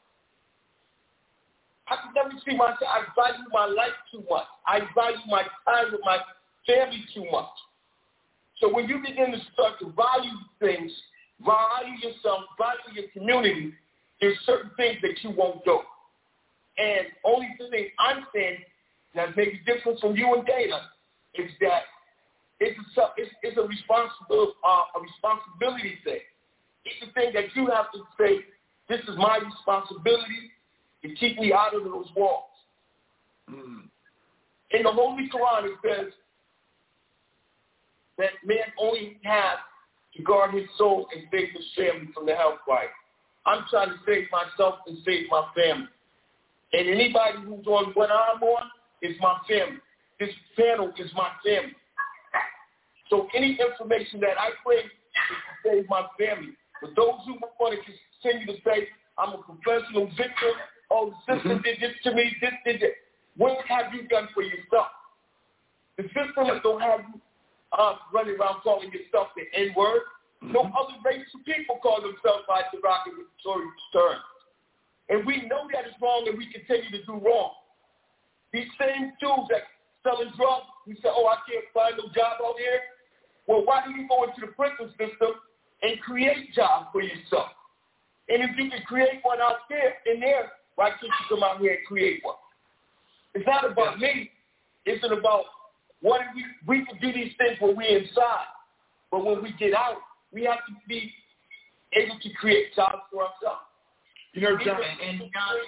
Speaker 3: I could never see myself. I value my life too much. I value my time with my family too much. So when you begin to start to value things, value yourself, value your community, there's certain things that you won't do. And only thing I'm saying that makes a difference from you and Dana is that it's a responsibility thing. It's a thing that you have to say, this is my responsibility to keep me out of those walls. In the Holy Quran, it says that man only has to guard his soul and save his family from the hellfire. I'm trying to save myself and save my family. And anybody who's on what I'm on is my family. this panel is my family. So any information that I bring is to save my family. For those who want to continue to say, I'm a professional victim, oh, the system did this to me, this did that. What have you done for yourself? The system don't have you running around calling yourself the N-word. No other race of people call themselves by derogatory terms. And we know that is wrong, and we continue to do wrong. These same dudes that selling drugs, we say, oh, I can't find no job out here. Well, why do you go into the prison system and create jobs for yourself? And if you can create one out there, why can't you come out here and create one? It's not about me. It's about what we can do these things when we're inside. But when we get out, we have to be able to create jobs for ourselves. You know, John.
Speaker 6: And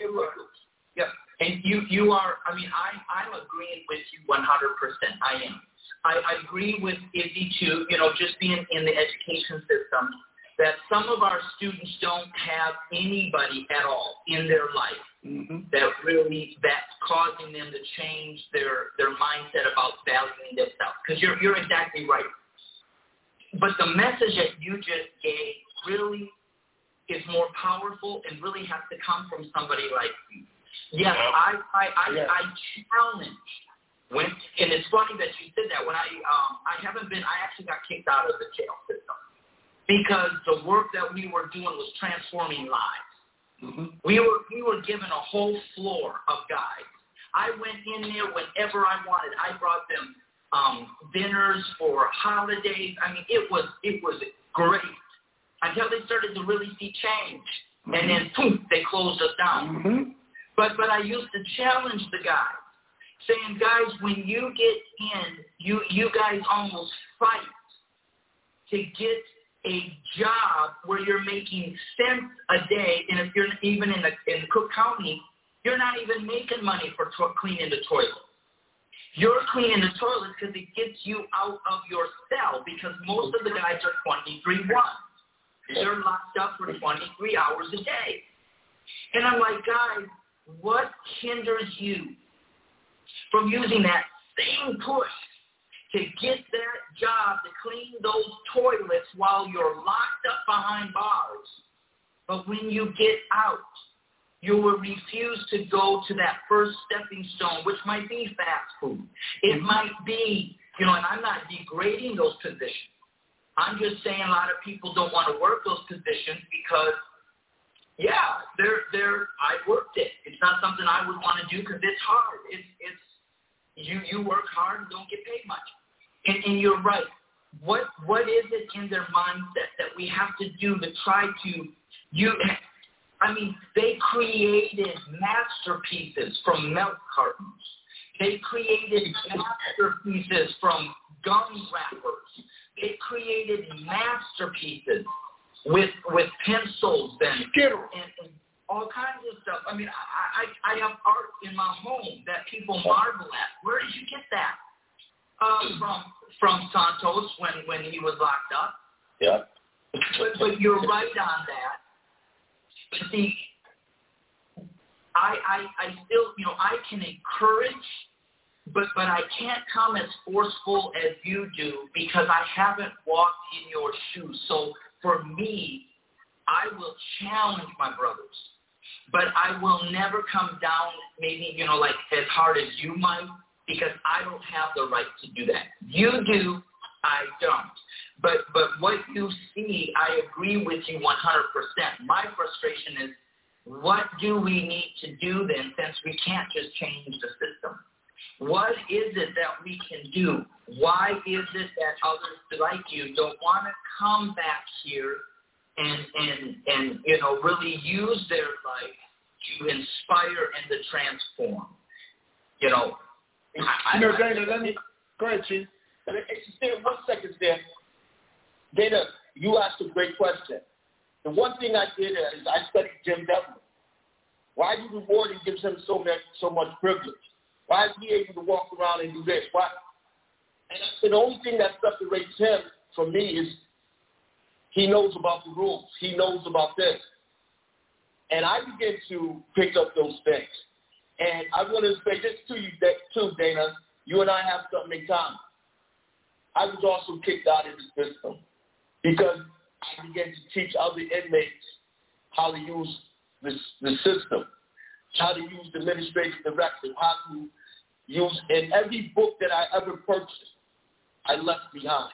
Speaker 6: you are, I mean, I'm agreeing with you 100%. I am. I agree with Izzy too, you know, just being in the education system, that some of our students don't have anybody at all in their life that's causing them to change their mindset about valuing themselves. Because you're exactly right. But the message that you just gave really is more powerful and really has to come from somebody like you. Yes, I challenge. And it's funny that you said that. When I actually got kicked out of the jail system because the work that we were doing was transforming lives. We were given a whole floor of guys. I went in there whenever I wanted. I brought them dinners for holidays. I mean, it was great until they started to really see change, and then poof, they closed us down. But I used to challenge the guys, saying, guys, when you get in, you guys almost fight to get a job where you're making cents a day, and if you're even in Cook County, you're not even making money for cleaning the toilets. You're cleaning the toilets because it gets you out of your cell, because most of the guys are 23-1. They're locked up for 23 hours a day. And I'm like, guys, what hinders you from using that same push to get that job to clean those toilets while you're locked up behind bars? But when you get out, you will refuse to go to that first stepping stone, which might be fast food. It might be, and I'm not degrading those positions. I'm just saying a lot of people don't want to work those positions because, I worked it. It's not something I would want to do because it's hard. You work hard and don't get paid much. And you're right. What is it in their mindset that we have to do to try to they created masterpieces from milk cartons. They created masterpieces from gum wrappers. They created masterpieces with pencils and all kinds of stuff. I mean, I have art in my home that people marvel at. Where did you get that? From Santos when he was locked up.
Speaker 3: Yeah.
Speaker 6: But you're right on that. But see, I still, I can encourage, but I can't come as forceful as you do because I haven't walked in your shoes. So for me, I will challenge my brothers, but I will never come down maybe, like as hard as you might, because I don't have the right to do that. You do, I don't. But what you see, I agree with you 100%. My frustration is, what do we need to do then, since we can't just change the system? What is it that we can do? Why is it that others like you don't want to come back here and really use their life to inspire and to transform?
Speaker 3: Dana, let me go ahead, Chief. Stand 1 second there. Dana, you asked a great question. The one thing I did is I studied Jim Devlin. Why do you reward and gives him so much privilege? Why is he able to walk around and do this? Why? And I said the only thing that separates him from me is he knows about the rules. He knows about this. And I began to pick up those things. And I want to say this to you too, Dana. you and I have something in common. I was also kicked out of the system because I began to teach other inmates how to use the system, how to use the administrative directive, how to use, in every book that I ever purchased, I left behind.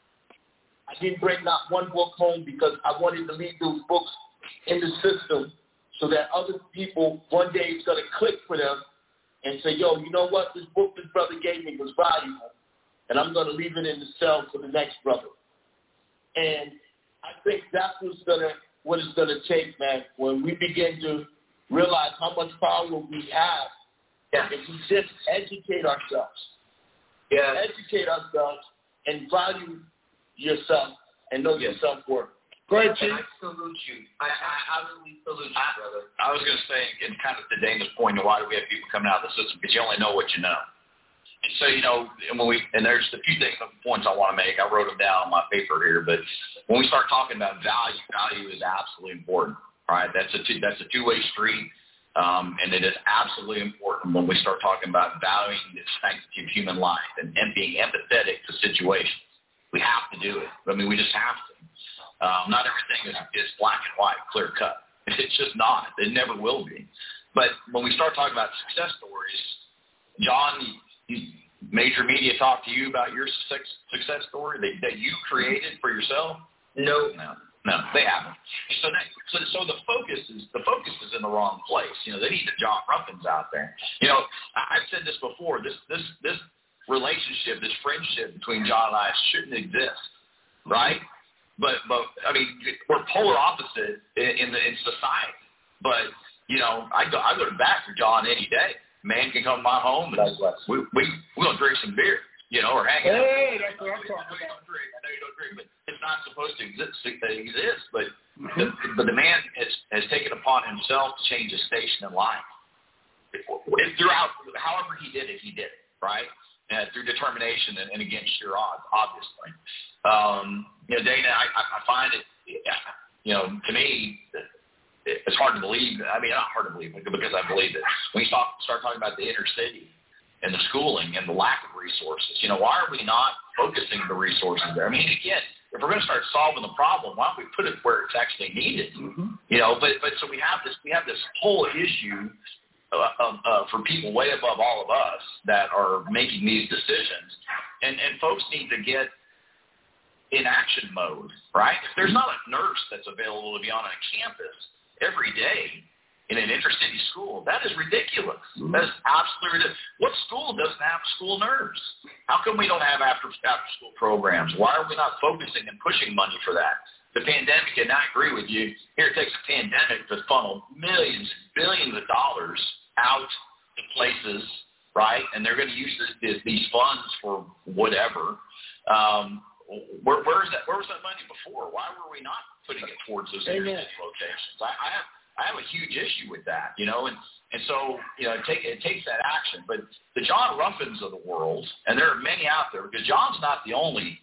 Speaker 3: I didn't bring not one book home because I wanted to leave those books in the system so that other people, one day it's going to click for them and say, yo, you know what? This book this brother gave me was valuable, and I'm going to leave it in the cell for the next brother. And I think that's what it's going to take, man, when we begin to realize how much power we have if we just educate ourselves. Yeah. Educate ourselves and value yourself and know your self-worth. Go ahead, Chief.
Speaker 6: I salute you. I really salute you, brother.
Speaker 4: I was going to say, and kind of to Dana's point, why do we have people coming out of the system? Because you only know what you know. And so, and there's a few points I want to make. I wrote them down on my paper here, but when we start talking about value is absolutely important. All right, that's a two-way street, and it is absolutely important when we start talking about valuing the sanctity of human life and being empathetic to situations. We have to do it. I mean, we just have to. Not everything is black and white, clear cut. It's just not. It never will be. But when we start talking about success stories, John, major media talk to you about your success story that you created for yourself?
Speaker 6: No,
Speaker 4: they haven't. So the focus is in the wrong place. They need the John Ruffins out there. I've said this before. This relationship, this friendship between John and I shouldn't exist, right? But I mean, we're polar opposite in society. But I go to bat for John any day. Man can come to my home and we're gonna drink some beer, or hang out.
Speaker 2: Hey, that's what I'm talking about.
Speaker 4: I know you don't drink, but it's not supposed to exist. But the man has taken upon himself to change his station in life. Throughout, however he did it, right? Through determination and against sheer odds, obviously. Dana, I find it, to me, it's hard to believe. I mean, not hard to believe because I believe it. When you start talking about the inner city and the schooling and the lack of resources, why are we not focusing the resources there? I mean, again, if we're going to start solving the problem, why don't we put it where it's actually needed? But so we have this whole issue for people way above all of us that are making these decisions, and folks need to get in action mode, right? If there's not a nurse that's available to be on a campus every day in an inter-city school, that is ridiculous. That is absolutely ridiculous. What school doesn't have a school nurse? How come we don't have after-school programs? Why are we not focusing and pushing money for that? The pandemic, and I agree with you, here it takes a pandemic to funnel millions, billions of dollars out to places, right? And they're going to use these funds for whatever. Where was that money before? Why were we not putting it towards those locations? I have a huge issue with that, and so it takes that action. But the John Ruffins of the world, and there are many out there, because John's not the only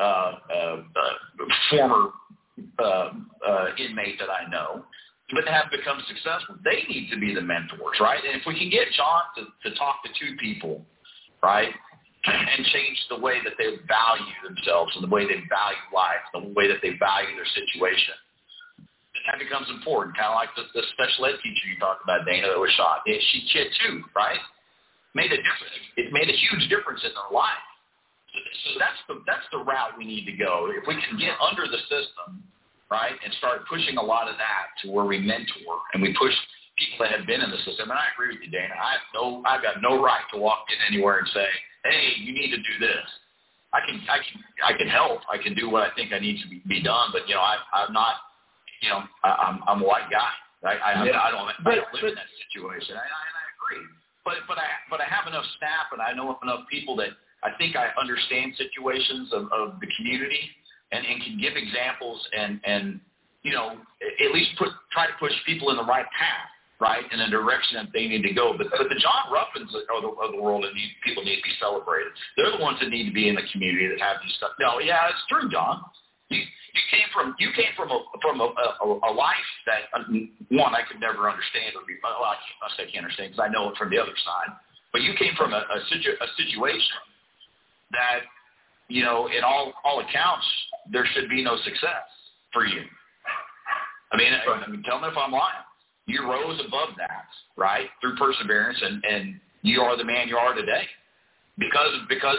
Speaker 4: former inmate that I know, but have become successful. They need to be the mentors, right? And if we can get John to talk to two people, right, and change the way that they value themselves and the way they value life, the way that they value their situation, then that becomes important. Kind of like the special ed teacher you talked about, Dana, that was shot. She too, right? Made a difference. It made a huge difference in their life. So that's the route we need to go. If we can get under the system, right, and start pushing a lot of that to where we mentor and we push people that have been in the system. And I agree with you, Dana. I've got no right to walk in anywhere and say, hey, you need to do this. I can help. I can do what I think I need to be done. But I'm not. I'm a white guy. I don't live in that situation. And I agree. But I have enough staff and I know enough people that I think I understand situations of the community and can give examples and at least try to push people in the right path. Right, in a direction that they need to go. But the John Ruffins of the world, and these people need to be celebrated. They're the ones that need to be in the community that have these stuff. No, yeah, it's true, John. You came from a life that one I could never understand. I can't understand because I know it from the other side. But you came from a situation that, you know, in all accounts, there should be no success for you. I mean, tell me if I'm lying. You rose above that, right, through perseverance, and you are the man you are today because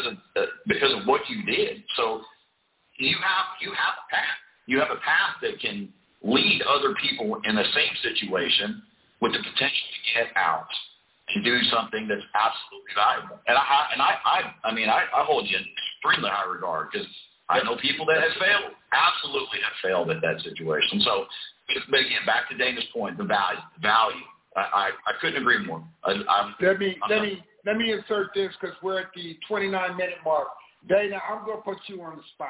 Speaker 4: of what you did. So you have a path. You have a path that can lead other people in the same situation with the potential to get out and do something that's absolutely valuable. And I hold you in extremely high regard because I know people that have failed, absolutely have failed at that situation. So, but again, back to Dana's point, the value. I couldn't agree more.
Speaker 2: Let me insert this because we're at the 29-minute mark. Dana, I'm going to put you on the spot.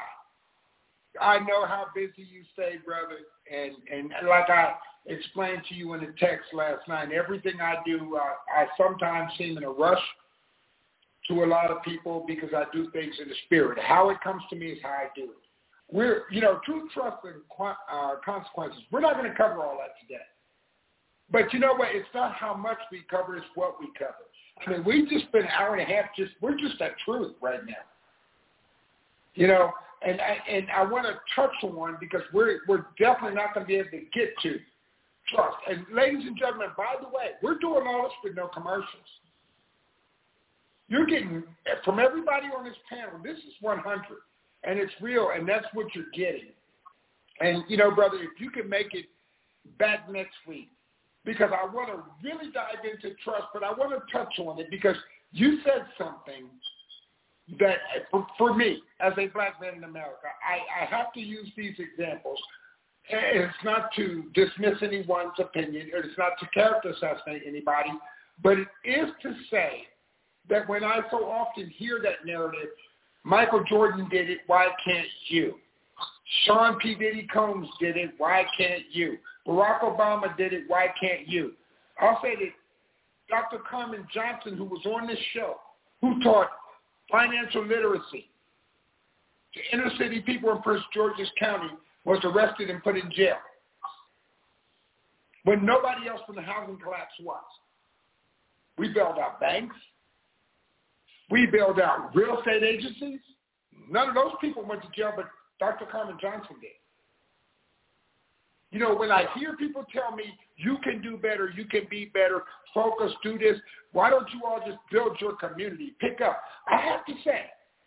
Speaker 2: I know how busy you stay, brother, and like I explained to you in the text last night, everything I do, I sometimes seem in a rush to a lot of people because I do things in the spirit. How it comes to me is how I do it. Truth, trust, and consequences, we're not going to cover all that today. But you know what? It's not how much we cover, it's what we cover. I mean, we just spent an hour and a half we're just at truth right now. You know, and I want to touch on one because we're definitely not going to be able to get to trust. And ladies and gentlemen, by the way, we're doing all this with no commercials. You're getting, from everybody on this panel, this is 100, and it's real, and that's what you're getting. And, you know, brother, if you can make it back next week, because I want to really dive into trust, but I want to touch on it because you said something that, for me, as a black man in America, I have to use these examples. And it's not to dismiss anyone's opinion, or it's not to character assassinate anybody, but it is to say that when I so often hear that narrative, Michael Jordan did it, why can't you? Sean P. Diddy Combs did it, why can't you? Barack Obama did it, why can't you? I'll say that Dr. Carmen Johnson, who was on this show, who taught financial literacy to inner city people in Prince George's County, was arrested and put in jail when nobody else from the housing collapse was. We bailed out banks. We bailed out real estate agencies. None of those people went to jail, but Dr. Carmen Johnson did. You know, when I hear people tell me, you can do better, you can be better, focus, do this, why don't you all just build your community, pick up? I have to say,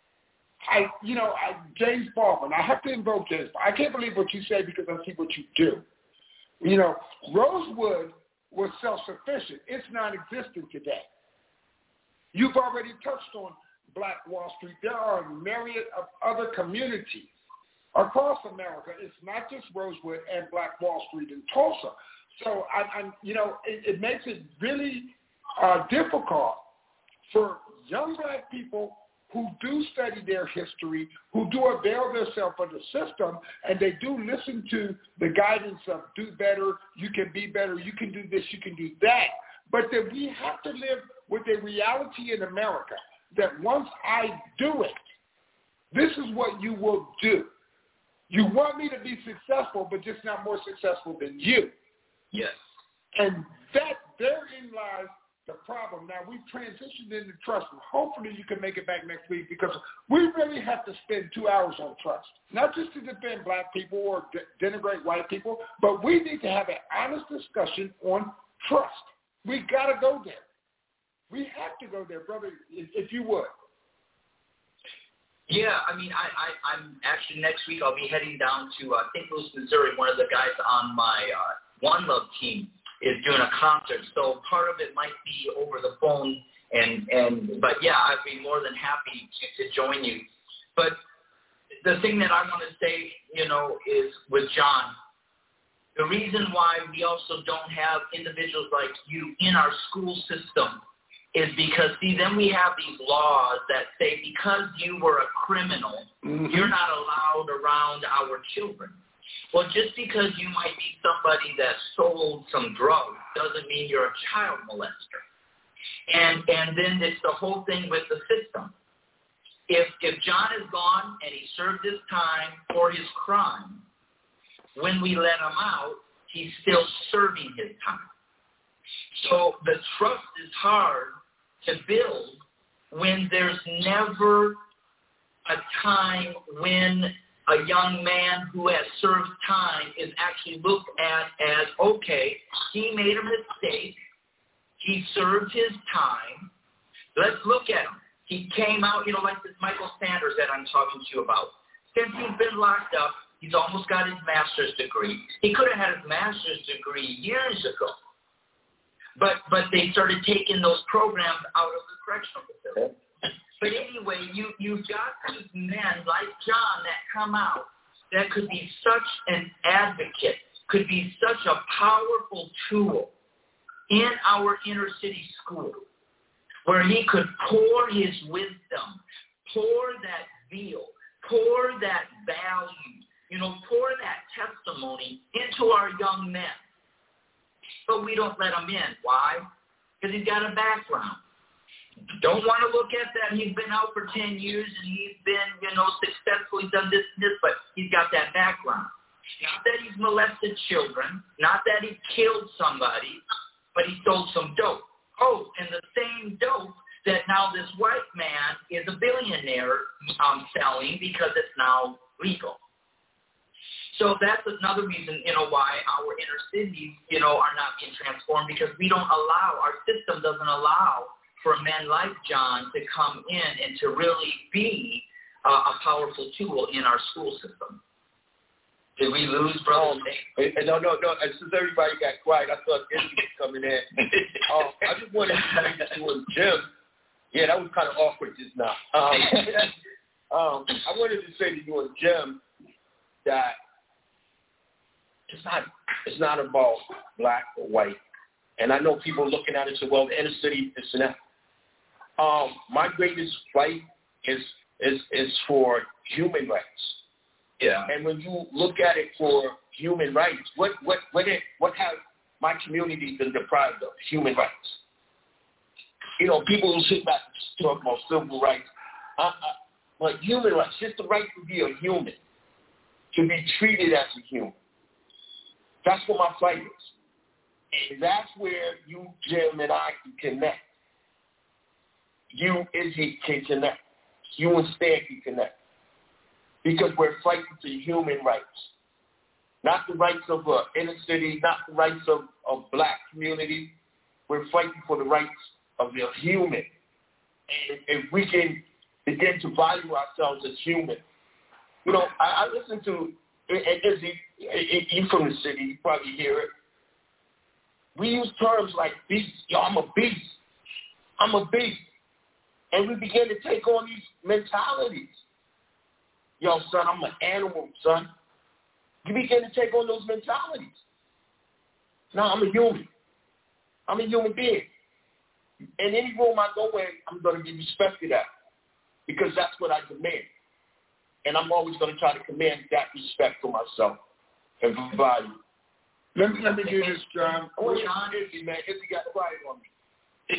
Speaker 2: James Baldwin, I have to invoke James. I can't believe what you say because I see what you do. You know, Rosewood was self-sufficient. It's non-existent today. You've already touched on Black Wall Street. There are a myriad of other communities across America. It's not just Rosewood and Black Wall Street in Tulsa. So, it makes it really difficult for young black people who do study their history, who do avail themselves of the system, and they do listen to the guidance of do better, you can be better, you can do this, you can do that. But that we have to live with a reality in America that once I do it, this is what you will do. You want me to be successful, but just not more successful than you.
Speaker 6: Yes.
Speaker 2: And therein lies the problem. Now, we've transitioned into trust, and hopefully you can make it back next week because we really have to spend 2 hours on trust, not just to defend black people or denigrate white people, but we need to have an honest discussion on trust. We got to go there. We have to go there, brother, if you would.
Speaker 6: Yeah, I'm actually next week I'll be heading down to St. Louis, Missouri. One of the guys on my One Love team is doing a concert, so part of it might be over the phone, but yeah, I'd be more than happy to join you. But the thing that I want to say, is with John, the reason why we also don't have individuals like you in our school system is because, then we have these laws that say because you were a criminal, you're not allowed around our children. Well, just because you might be somebody that sold some drugs doesn't mean you're a child molester. And then it's the whole thing with the system. If John is gone and he served his time for his crime, when we let him out, he's still serving his time. So the trust is hard to build when there's never a time when a young man who has served time is actually looked at as, okay, he made a mistake, he served his time, let's look at him. He came out, like this Michael Sanders that I'm talking to you about. Since he's been locked up, he's almost got his master's degree. He could have had his master's degree years ago. But they started taking those programs out of the correctional facility. But anyway, you've got these men like John that come out that could be such an advocate, could be such a powerful tool in our inner city school, where he could pour his wisdom, pour that zeal, pour that value, pour that testimony into our young men. But we don't let him in. Why? Because he's got a background. Don't want to look at that. He's been out for 10 years and he's been, successful. He's done this and this, but he's got that background. Not that he's molested children, not that he killed somebody, but he sold some dope. Oh, and the same dope that now this white man is a billionaire selling because it's now legal. So that's another reason, why our inner cities, are not being transformed, because we don't allow, our system doesn't allow for men like John to come in and to really be a powerful tool in our school system. Did we lose, brother?
Speaker 3: No. As soon as everybody got quiet, I thought Izzy was coming in. I just wanted to say to you and Jim. Yeah, that was kind of awkward just now. I wanted to say to you and Jim that it's not about black or white. And I know people looking at it and say, well, the inner city, this and that. My greatest fight is for human rights.
Speaker 6: Yeah.
Speaker 3: And when you look at it for human rights, what have my community been deprived of? Human rights. People who sit back and talk about civil rights, but human rights, just the right to be a human, to be treated as a human. That's what my fight is. And that's where you, Jim, and I can connect. You, Izzy, can connect. You and Stan can connect. Because we're fighting for human rights. Not the rights of inner city, not the rights of black community. We're fighting for the rights of the human. And if we can begin to value ourselves as human. I listen to, and Izzy, you from the city, you probably hear it. We use terms like beast. Yo, I'm a beast. I'm a beast. And we begin to take on these mentalities. Yo, son, I'm an animal, son. You begin to take on those mentalities. No, I'm a human. I'm a human being. In any room I go in, I'm going to give respect to that because that's what I demand. And I'm always going to try to command that respect for myself and value.
Speaker 2: Let me do this, John.
Speaker 3: John, Izzy, man. Izzy got quiet on me.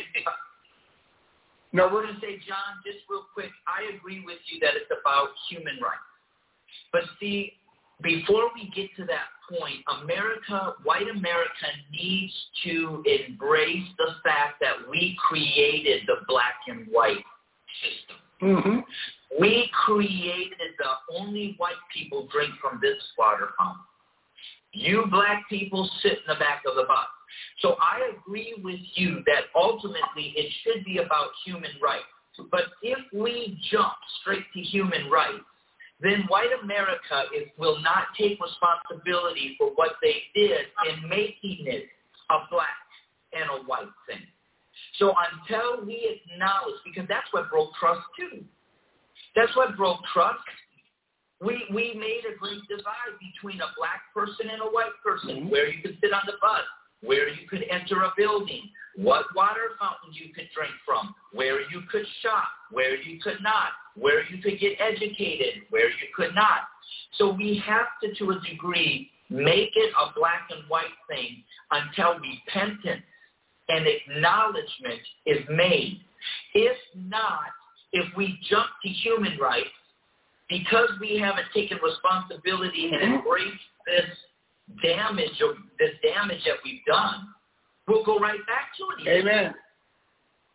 Speaker 6: No, we're going to say, John, just real quick, I agree with you that it's about human rights. But see, before we get to that point, white America needs to embrace the fact that we created the black and white system.
Speaker 2: Mm-hmm.
Speaker 6: We created the only white people drink from this water fountain. You black people sit in the back of the bus. So I agree with you that ultimately it should be about human rights. But if we jump straight to human rights, then white America will not take responsibility for what they did in making it a black and a white thing. So until we acknowledge, because that's what broke trust too. That's what broke trust. We made a great divide between a black person and a white person, where you could sit on the bus, where you could enter a building, what water fountain you could drink from, where you could shop, where you could not, where you could get educated, where you could not. So we have to a degree, make it a black and white thing until repentance and acknowledgement is made. If not, if we jump to human rights, because we haven't taken responsibility and embraced this damage that we've done, we'll go right back to it again.
Speaker 2: Amen.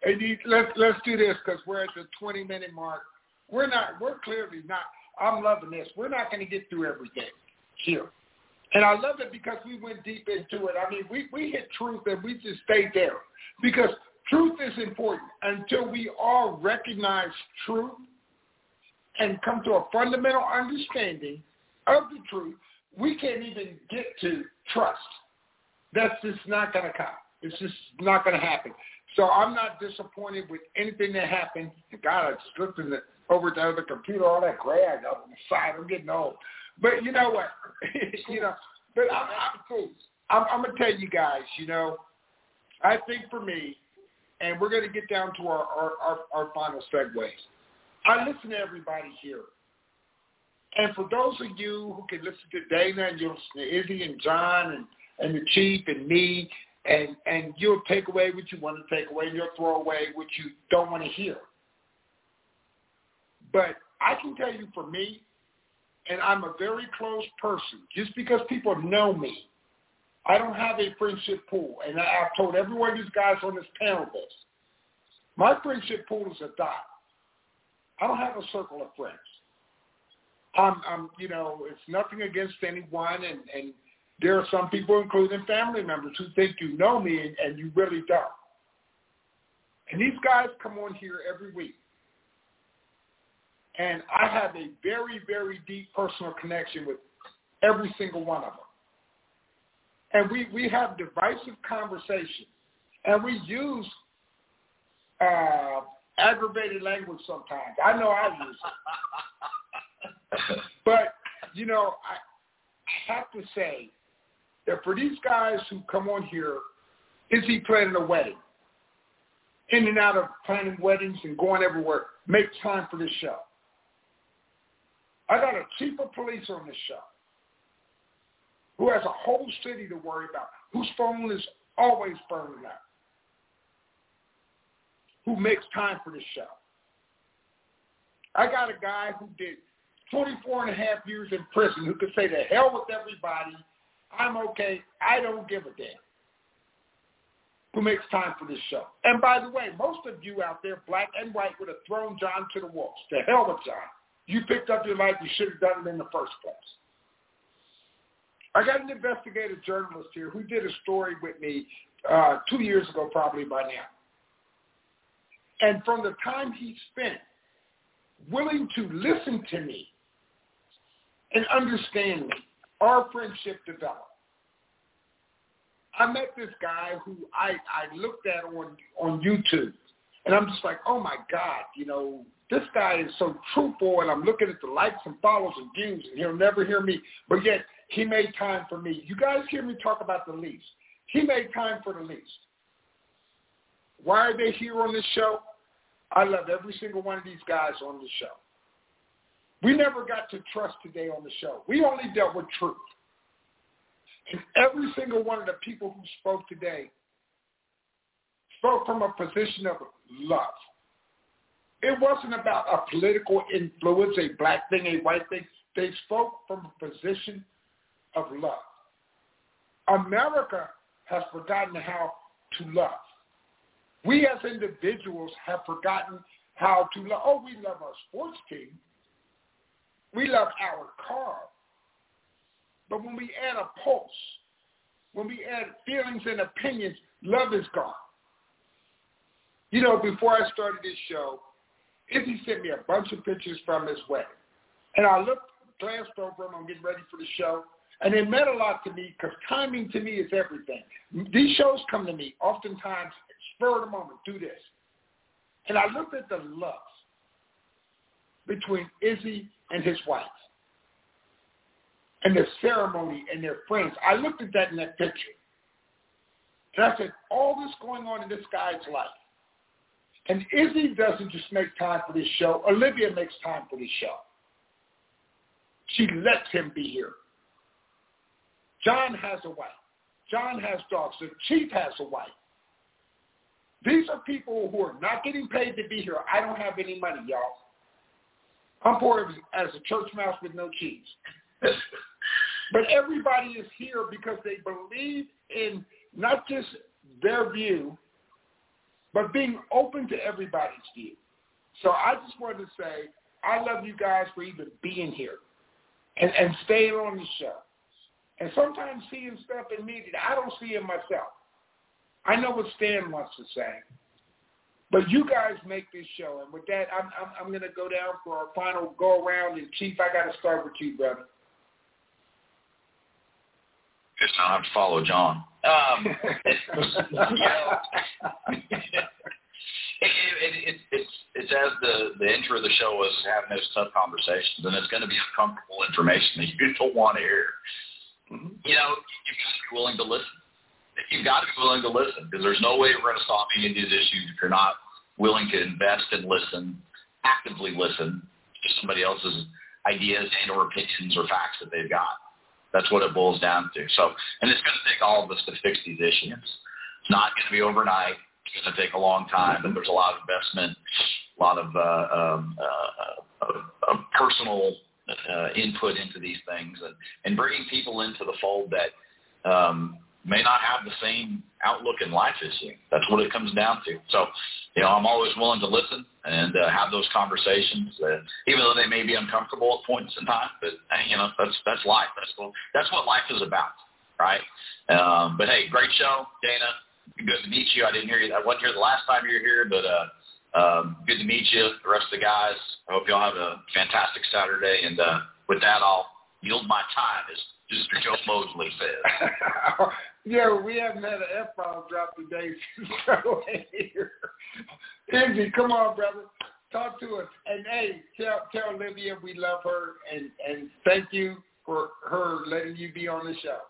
Speaker 2: Hey, let's do this because we're at the 20-minute mark. We're clearly not. I'm loving this. We're not going to get through everything here. And I love it because we went deep into it. I mean, we hit truth and we just stayed there because truth is important. Until we all recognize truth and come to a fundamental understanding of the truth, we can't even get to trust. That's just not going to come. It's just not going to happen. So I'm not disappointed with anything that happened. God, I just looked over to the other computer, all that gray I got on the side. I'm getting old. But you know what? But I'm going to tell you guys, I think for me, and we're going to get down to our final segues. I listen to everybody here. And for those of you who can listen to Dana and you'll listen to Izzy and John and the Chief and me, and you'll take away what you want to take away and you'll throw away what you don't want to hear. But I can tell you for me, and I'm a very close person, just because people know me, I don't have a friendship pool. And I've told every one of these guys on this panel this. My friendship pool is a dot. I don't have a circle of friends. It's nothing against anyone, and there are some people, including family members, who think you know me and you really don't. And these guys come on here every week. And I have a very, very deep personal connection with every single one of them. And we have divisive conversations. And we use aggravated language sometimes. I know I use it. But, I have to say that for these guys who come on here, is he planning a wedding? In and out of planning weddings and going everywhere, make time for this show. I got a chief of police on this show who has a whole city to worry about, whose phone is always burning up, who makes time for this show. I got a guy who did 24 and a half years in prison who could say to hell with everybody, I'm okay, I don't give a damn, who makes time for this show. And by the way, most of you out there, black and white, would have thrown John to the wolves. To hell with John. You picked up your life, you should have done it in the first place. I got an investigative journalist here who did a story with me 2 years ago, probably by now. And from the time he spent willing to listen to me and understand me, our friendship developed. I met this guy who I looked at on YouTube, and I'm just like, oh, my God, this guy is so truthful, and I'm looking at the likes and follows and views, and he'll never hear me. But yet, he made time for me. You guys hear me talk about the least. He made time for the least. Why are they here on this show? I love every single one of these guys on this show. We never got to trust today on the show. We only dealt with truth. And every single one of the people who spoke today spoke from a position of love. It wasn't about a political influence, a black thing, a white thing. They spoke from a position of love. America has forgotten how to love. We as individuals have forgotten how to love. Oh, we love our sports team. We love our car. But when we add a pulse, when we add feelings and opinions, love is gone. Before I started this show, Izzy sent me a bunch of pictures from his wedding. And I glanced over them, I'm getting ready for the show, and it meant a lot to me because timing to me is everything. These shows come to me oftentimes, spur of the moment, do this. And I looked at the love between Izzy and his wife and their ceremony and their friends. I looked at that in that picture. And I said, all this going on in this guy's life. And Izzy doesn't just make time for this show. Olivia makes time for this show. She lets him be here. John has a wife. John has dogs. The chief has a wife. These are people who are not getting paid to be here. I don't have any money, y'all. I'm poor as a church mouse with no cheese. But everybody is here because they believe in not just their view, but being open to everybody's view. So I just wanted to say I love you guys for even being here and staying on the show. And sometimes seeing stuff in media I don't see in myself. I know what Stan wants to say, but you guys make this show. And with that, I'm going to go down for our final go-around. And, Chief, I got to start with you, brother.
Speaker 4: Guess I'll have to follow John. It's as the intro of the show was, having those tough conversations, and it's going to be uncomfortable information that you don't want to hear. Mm-hmm. You know, you've got to be willing to listen. You've got to be willing to listen, because there's no way we're going to solve any of these issues if you're not willing to invest and listen, actively listen to somebody else's ideas and or opinions or facts that they've got. That's what it boils down to. So, and it's going to take all of us to fix these issues. It's not going to be overnight. It's going to take a long time, but there's a lot of investment, a lot of personal input into these things, and bringing people into the fold that may not have the same outlook in life as you. That's what it comes down to. So, you know, I'm always willing to listen and have those conversations, even though they may be uncomfortable at points in time. But you know, that's life. That's what life is about, right? But hey, great show, Dana. Good to meet you. I didn't hear you. I wasn't here the last time you were here, but good to meet you. The rest of the guys. I hope y'all have a fantastic Saturday. And with that, I'll yield my time, as Mr. Joe Mosley says.
Speaker 2: Yeah, we haven't had an F-bomb drop today. So, Izzy, come on, brother. Talk to us. And, hey, tell Olivia we love her, and thank you for her letting you be on the show.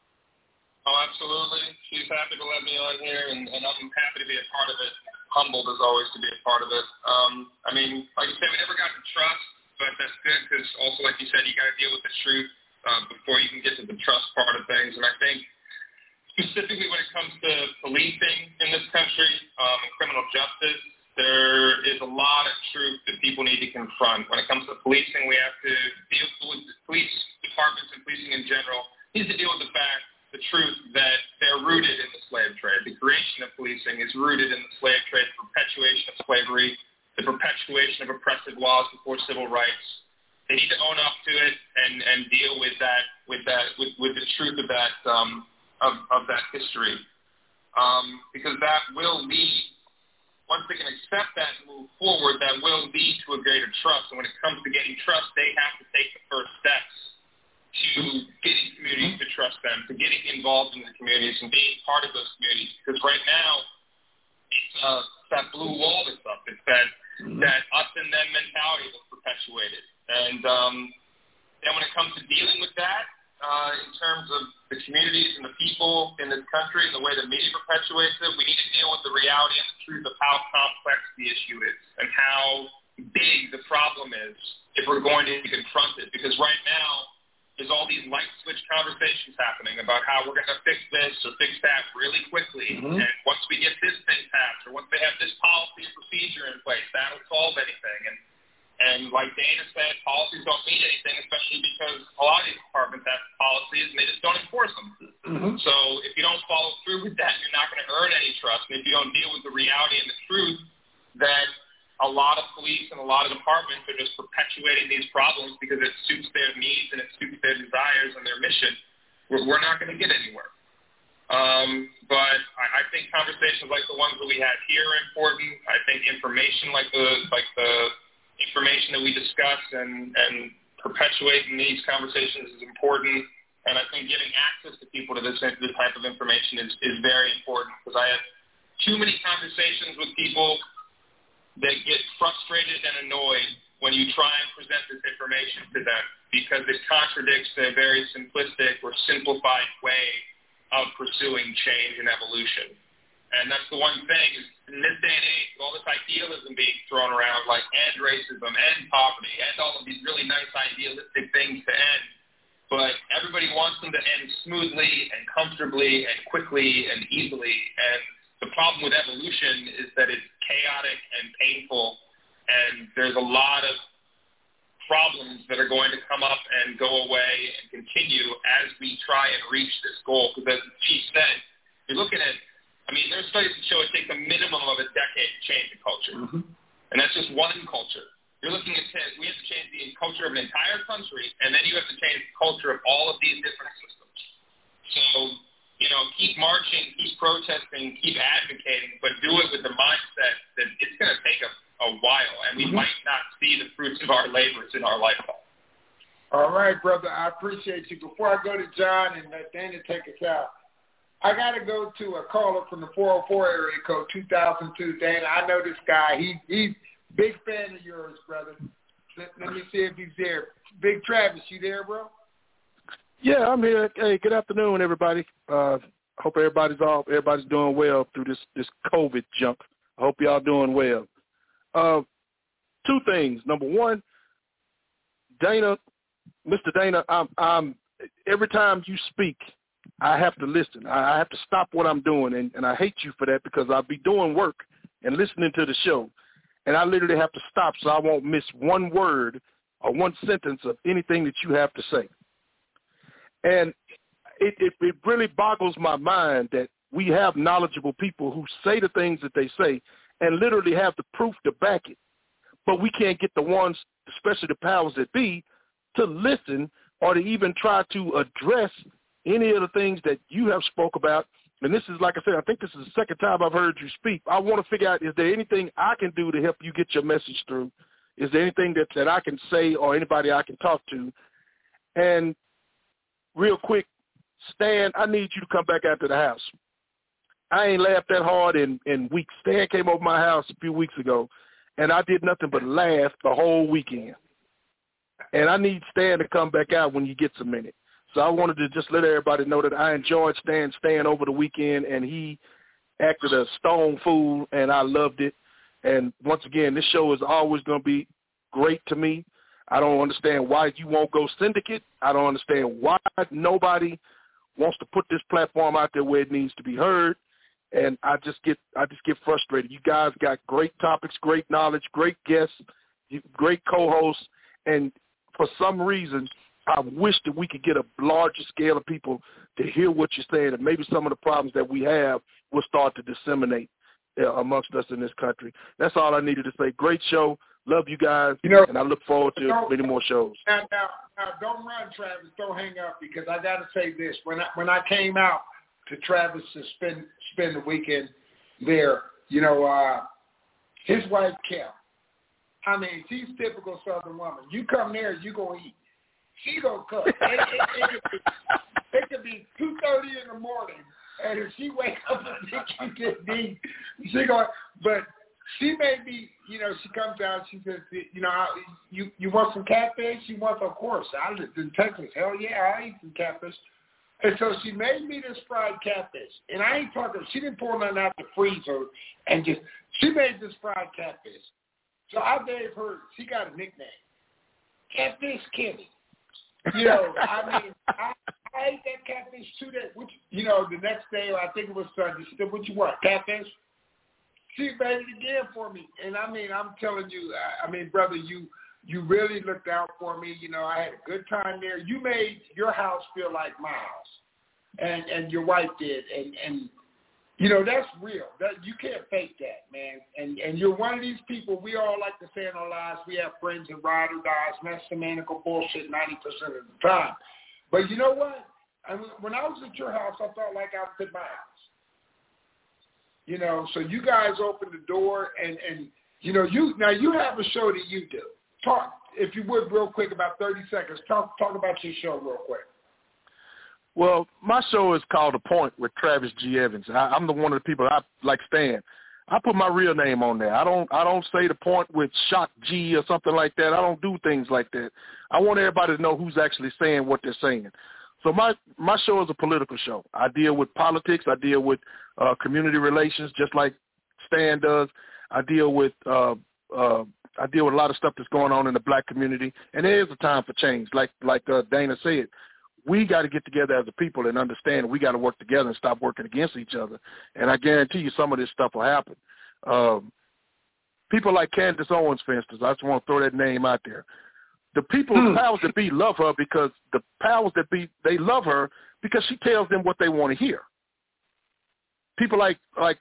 Speaker 5: Oh, absolutely. She's happy to let me on here, and I'm happy to be a part of it. Humbled, as always, to be a part of it. I mean, like you said, we never got to trust, but that's good because also, like you said, you got to deal with the truth before you can get to the trust part of things. And I think specifically when it comes to policing in this country and criminal justice, there is a lot of truth that people need to confront. When it comes to policing, we have to deal with the police departments and policing in general needs to deal with the truth that they're rooted in the slave trade. The creation of policing is rooted in the slave trade, the perpetuation of slavery, the perpetuation of oppressive laws before civil rights. They need to own up to it and deal with the truth of that of that history, because that will lead. Once they can accept that and move forward, that will lead to a greater trust. And when it comes to getting trust, they have to take the first steps to getting communities to trust them, to getting involved in the communities and being part of those communities. Because right now, it's that blue wall that's up. It's that us and them mentality that's perpetuated. And then when it comes to dealing with that, in terms of the communities and the people in this country and the way the media perpetuates it, we need to deal with the reality and the truth of how complex the issue is and how big the problem is if we're going to confront it. Because right now, there's all these light switch conversations happening about how we're going to fix this or fix that really quickly. Mm-hmm. And once we get this thing passed or once they have this policy or procedure in place, that'll solve anything. And like Dana said, policies don't mean anything, especially because a lot of these departments have policies and they just don't enforce them. Mm-hmm. So if you don't follow through with that, you're not going to earn any trust. And if you don't deal with the reality and the truth that a lot of police and a lot of departments are just perpetuating these problems because it suits their needs and it suits their desires and their mission, we're not going to get anywhere. But I think conversations like the ones that we had here are important. I think information like the information that we discuss and perpetuating these conversations is important. And I think giving access to people to this type of information is very important, because I have too many conversations with people that get frustrated and annoyed when you try and present this information to them because it contradicts their very simplistic or simplified way of pursuing change and evolution. And that's the one thing is in this day and age, all this idealism being thrown around, like end racism, end poverty, end all of these really nice idealistic things to end. But everybody wants them to end smoothly and comfortably and quickly and easily. And the problem with evolution is that it's chaotic and painful, and there's a lot of problems that are going to come up and go away and continue as we try and reach this goal. Because as the chief said, you're looking at I mean, there's studies that show it takes a minimum of a decade to change a culture.
Speaker 2: Mm-hmm.
Speaker 5: And that's just one culture. You're looking at, we have to change the culture of an entire country, and then you have to change the culture of all of these different systems. So, keep marching, keep protesting, keep advocating, but do it with the mindset that it's going to take a while, and we might not see the fruits of our labors in our lifetime.
Speaker 2: All right, brother. I appreciate you. Before I go to John and let Dana take us out, I got to go to a caller from the 404 area code 2002. Dana, I know this guy. He's big fan of yours, brother. Let me see if he's there. Big Travis, you there, bro?
Speaker 8: Yeah, I'm here. Hey, good afternoon, everybody. Hope everybody's doing well through this COVID junk. I hope y'all doing well. Two things. Number one, Dana, Mr. Dana, I'm every time you speak, I have to listen. I have to stop what I'm doing, and I hate you for that because I'll be doing work and listening to the show, and I literally have to stop so I won't miss one word or one sentence of anything that you have to say. And it really boggles my mind that we have knowledgeable people who say the things that they say and literally have the proof to back it, but we can't get the ones, especially the powers that be, to listen or to even try to address any of the things that you have spoke about. And this is, like I said, I think this is the second time I've heard you speak. I want to figure out, is there anything I can do to help you get your message through? Is there anything that I can say or anybody I can talk to? And real quick, Stan, I need you to come back out to the house. I ain't laughed that hard in weeks. Stan came over my house a few weeks ago, and I did nothing but laugh the whole weekend. And I need Stan to come back out when you get a minute. So I wanted to just let everybody know that I enjoyed Stan staying over the weekend, and he acted a stone fool, and I loved it. And once again, this show is always going to be great to me. I don't understand why you won't go syndicate. I don't understand why nobody wants to put this platform out there where it needs to be heard. And I just get frustrated. You guys got great topics, great knowledge, great guests, great co-hosts, and for some reason, I wish that we could get a larger scale of people to hear what you're saying, and maybe some of the problems that we have will start to disseminate amongst us in this country. That's all I needed to say. Great show. Love you guys, and I look forward to many more shows.
Speaker 2: Now, don't run, Travis. Don't hang up, because I got to say this. When I came out to Travis to spend the weekend there, his wife, Kim, I mean, she's typical Southern woman. You come there, you go eat. She go cook. It could be 2:30 in the morning, and if she wakes up and thinks you didn't eat, she go. But she made me, she comes out, she says, you want some catfish? She wants, of course. I lived in Texas. Hell yeah, I eat some catfish. And so she made me this fried catfish. And I ain't talking, she didn't pour nothing out the freezer she made this fried catfish. So I gave her, she got a nickname, Catfish Kitty. I mean, I ate that catfish 2 days, which, the next day, I think it was Sunday, she said, what you want, catfish? She made it again for me. And I mean, I'm telling you, brother, you really looked out for me. I had a good time there. You made your house feel like my house. And your wife did. And that's real. That you can't fake that, man. And you're one of these people, we all like to say in our lives, we have friends that ride or dies, and that's semantical bullshit 90% of the time. But you know what? When I was at your house, I felt like I was at my house. So you guys opened the door, and you have a show that you do. Talk, if you would, real quick, about 30 seconds. Talk about your show real quick.
Speaker 8: Well, my show is called The Point with Travis G. Evans. I'm the one of the people I like Stan. I put my real name on there. I don't say The Point with Shock G or something like that. I don't do things like that. I want everybody to know who's actually saying what they're saying. So my show is a political show. I deal with politics. I deal with community relations, just like Stan does. I deal with a lot of stuff that's going on in the black community, and there is a time for change. Like Dana said, we got to get together as a people and understand we got to work together and stop working against each other. And I guarantee you, some of this stuff will happen. People like Candace Owens, for instance, I just want to throw that name out there. The people, the powers that be, love her because the powers that be, they love her because she tells them what they want to hear. people like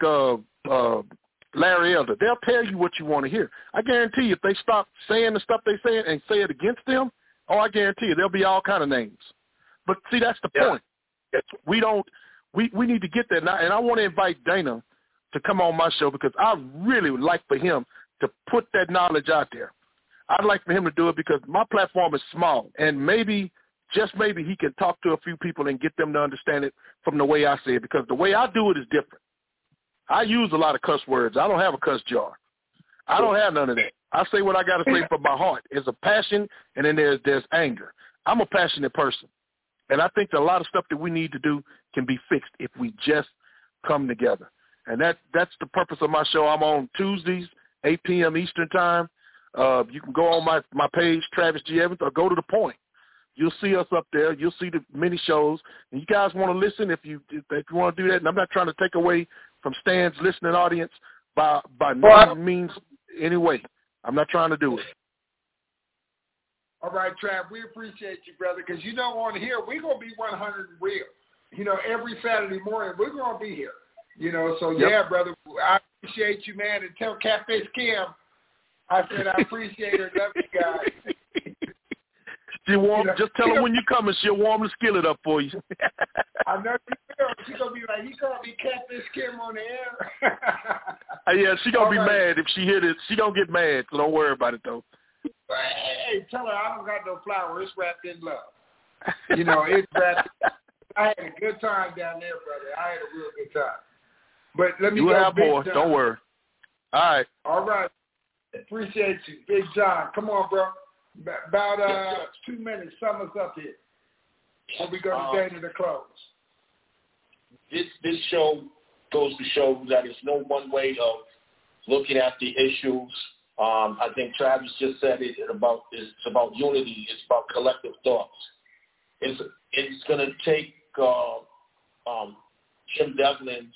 Speaker 8: Larry Elder, they'll tell you what you want to hear. I guarantee you, if they stop saying the stuff they saying and say it against them, I guarantee you there'll be all kind of names. But see, that's the point. We need to get there now, and I want to invite Dana to come on my show because I really would like for him to put that knowledge out there. I'd like for him to do it because my platform is small, and maybe, just maybe, he can talk to a few people and get them to understand it from the way I say it, because the way I do it is different. I use a lot of cuss words. I don't have a cuss jar. I don't have none of that. I say what I got to say from my heart. There's a passion, and then there's anger. I'm a passionate person, and I think that a lot of stuff that we need to do can be fixed if we just come together. And that's the purpose of my show. I'm on Tuesdays, 8 p.m. Eastern Time. You can go on my page, Travis G. Evans, or go to The Point. You'll see us up there. You'll see the many shows. And you guys want to listen if you want to do that. And I'm not trying to take away from Stan's listening audience by no means any way. I'm not trying to do it.
Speaker 2: All right, Trav, we appreciate you, brother, because you don't want to hear. We're going to be 100 real. Every Saturday morning, we're going to be here. So yeah, brother, I appreciate you, man. And tell Catfish Kim, I said I appreciate her. Love you guys.
Speaker 8: Just tell her when you come and she'll warm the skillet up for you.
Speaker 2: I know she will. She's going to be like, he called me Catfish Kim on the air.
Speaker 8: Yeah, she's going to be mad if she hear this. She going to get mad, so don't worry about it, though.
Speaker 2: Hey, tell her I don't got no flower. It's wrapped in love. It's wrapped. I had a good time down there, brother. I had a real good time. But let me
Speaker 8: go have
Speaker 2: Big
Speaker 8: more.
Speaker 2: John.
Speaker 8: Don't worry. All right.
Speaker 2: All right. Appreciate you. Big John. Come on, bro. About 2 minutes. Sum us up here before we go to Dana to close.
Speaker 3: This show goes to show that there's no one way of looking at the issues. I think Travis just said it's about unity. It's about collective thoughts. It's going to take Jim Devlin's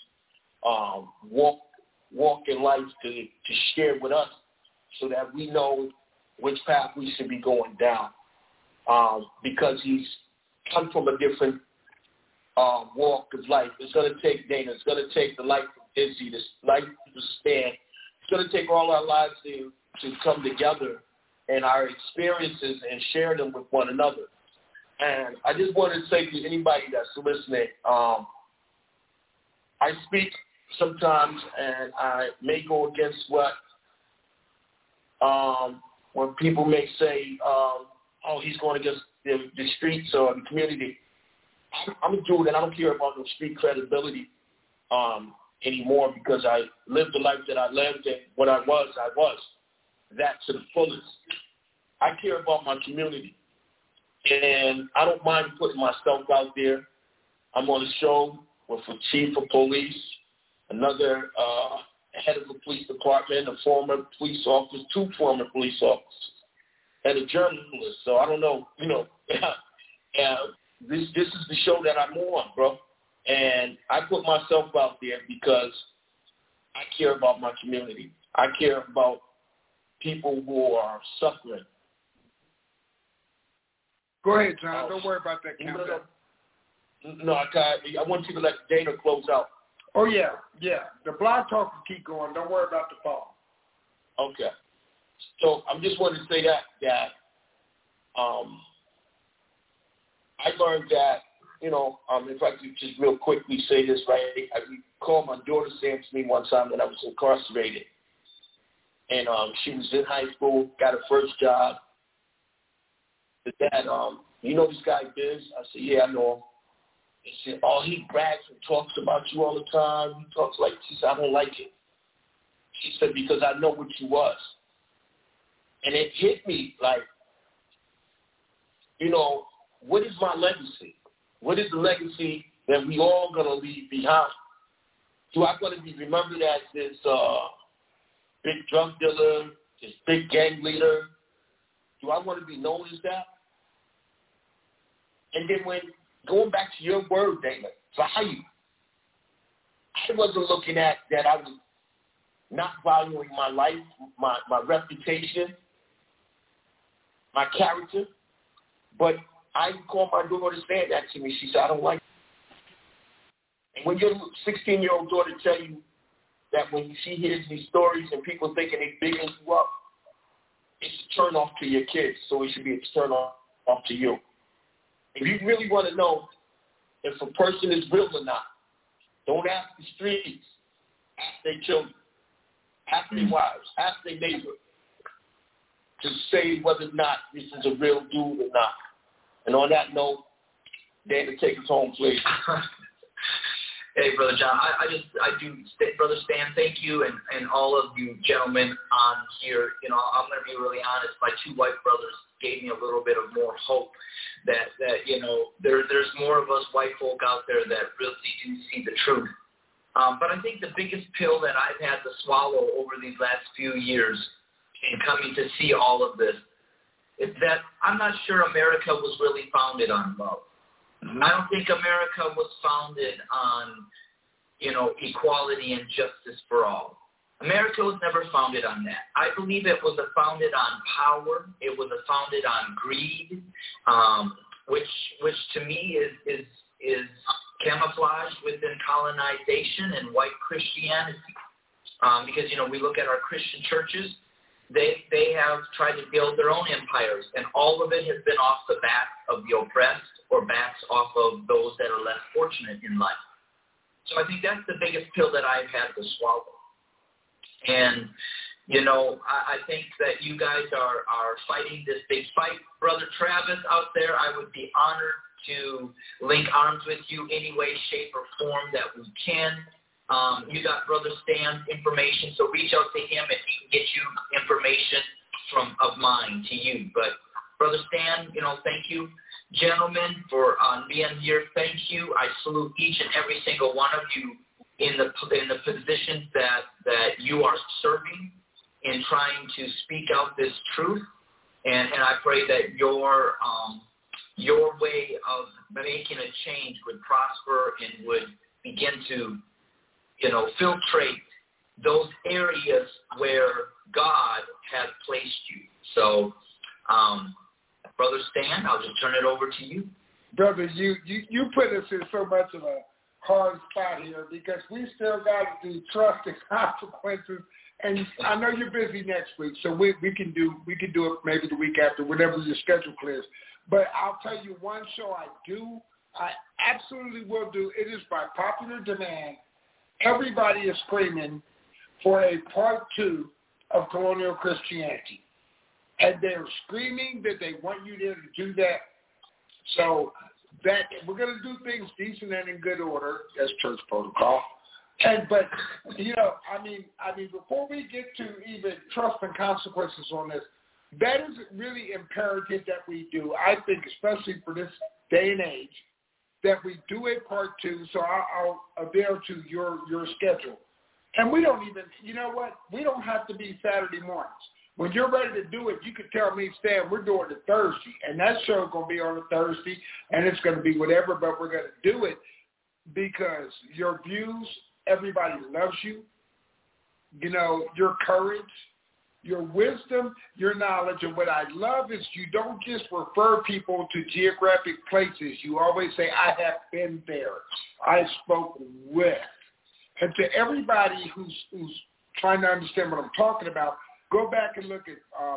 Speaker 3: walk in life to share with us so that we know which path we should be going down. Because he's come from a different walk of life. It's going to take Dana. It's going to take the life of Izzy, this life of Stan. It's going to take all our lives to come together and our experiences and share them with one another. And I just want to say to anybody that's listening, I speak sometimes and I may go against what when people may say, he's going against the streets or the community. I'm a dude and I don't care about no street credibility anymore because I lived the life that I lived and what I was that to the fullest. I care about my community. And I don't mind putting myself out there. I'm on a show with a chief of police, another head of the police department, a former police officer, 2 former police officers, and a journalist. So I don't know, this is the show that I'm on, bro. And I put myself out there because I care about my community. I care about people who are suffering.
Speaker 2: Go ahead, John. Don't worry about that countdown.
Speaker 3: No, I want you to let Dana close out.
Speaker 2: Oh, yeah. The blog talk will keep going. Don't worry about the phone.
Speaker 3: Okay. So I'm just wanting to say that I learned that, if I could just real quickly say this, right, I recall my daughter saying to me one time when I was incarcerated, and she was in high school, got her first job. The dad, you know this guy Biz? I said, yeah, I know him. He said, he brags and talks about you all the time. He talks like, she said, I don't like it. She said, because I know what you was. And it hit me like, what is my legacy? What is the legacy that we all going to leave behind? Do I going to be remembered as this big drug dealer, this big gang leader? Do I want to be known as that? And then going back to your word, Dana, value. I wasn't looking at that I was not valuing my life, my reputation, my character, but I called my daughter saying that to me. She said, I don't like it. And when your 16-year-old daughter tell you that when she hears these stories and people thinking they bigging you up, it's a turn off to your kids, so it should be a turn off to you. If you really want to know if a person is real or not, don't ask the streets. Ask their children. Ask their wives. Ask their neighbor to say whether or not this is a real dude or not. And on that note, David, take us home, please.
Speaker 6: Hey, Brother John, Brother Stan, thank you, and all of you gentlemen on here. You know, I'm going to be really honest. My two white brothers gave me a little bit of more hope that you know, there's more of us white folk out there that really do see the truth. But I think the biggest pill that I've had to swallow over these last few years in coming to see all of this is that I'm not sure America was really founded on love. I don't think America was founded on, you know, equality and justice for all. America was never founded on that. I believe it was founded on power. It was founded on greed, which to me is camouflaged within colonization and white Christianity. Because, you know, we look at our Christian churches, they have tried to build their own empires, and all of it has been off the back of the oppressed or backs off of those that are less fortunate in life. So I think that's the biggest pill that I've had to swallow. And, you know, I think that you guys are fighting this big fight. Brother Travis out there, I would be honored to link arms with you any way, shape, or form that we can. You got Brother Stan's information, so reach out to him and he can get you information of mine to you. But Brother Stan, you know, thank you. Gentlemen, for being here, thank you. I salute each and every single one of you in the positions that you are serving in trying to speak out this truth. And I pray that your way of making a change would prosper and would begin to, you know, filtrate those areas where God has placed you. So, Brother Stan, I'll just turn it over to you.
Speaker 2: Brother, you put us in so much of a hard spot here because we still got to do trust and consequences. And I know you're busy next week, so we can do it maybe the week after, whenever your schedule clears. But I'll tell you one show I absolutely will do. It is by popular demand. Everybody is screaming for a part 2 of Colonial Christianity. And they're screaming that they want you there to do that. So that we're going to do things decent and in good order as church protocol. But you know, I mean, before we get to even trust and consequences on this, that is really imperative that we do. I think, especially for this day and age, that we do a part 2. So I'll avail to your schedule. And we don't even, you know what? We don't have to be Saturday mornings. When you're ready to do it, you can tell me, Stan, we're doing it Thursday. And that show is going to be on a Thursday, and it's going to be whatever, but we're going to do it because your views, everybody loves you. You know, your courage, your wisdom, your knowledge. And what I love is you don't just refer people to geographic places. You always say, I have been there. I spoke with. And to everybody who's trying to understand what I'm talking about, go back and look at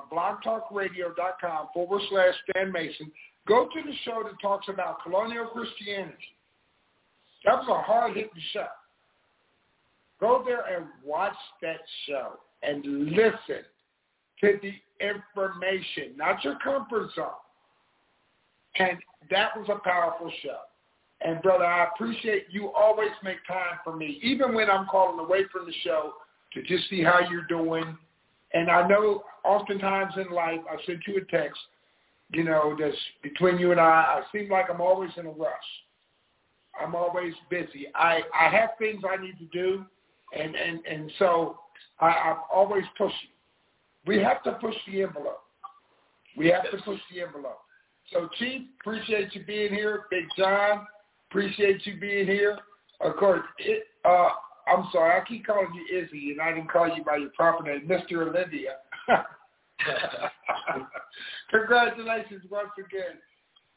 Speaker 2: blogtalkradio.com/Stan Mason. Go to the show that talks about colonial Christianity. That was a hard-hitting show. Go there and watch that show and listen to the information, not your comfort zone. And that was a powerful show. And, brother, I appreciate you always make time for me, even when I'm calling away from the show, to just see how you're doing. And I know oftentimes in life I sent you a text, you know, that's between you and I seem like I'm always in a rush. I'm always busy. I have things I need to do, and so I'm always pushing. We have to push the envelope. We have to push the envelope. So, Chief, appreciate you being here. Big John, appreciate you being here. Of course, I'm sorry, I keep calling you Izzy, and I didn't call you by your proper name, Mr. Olivia. Congratulations once again.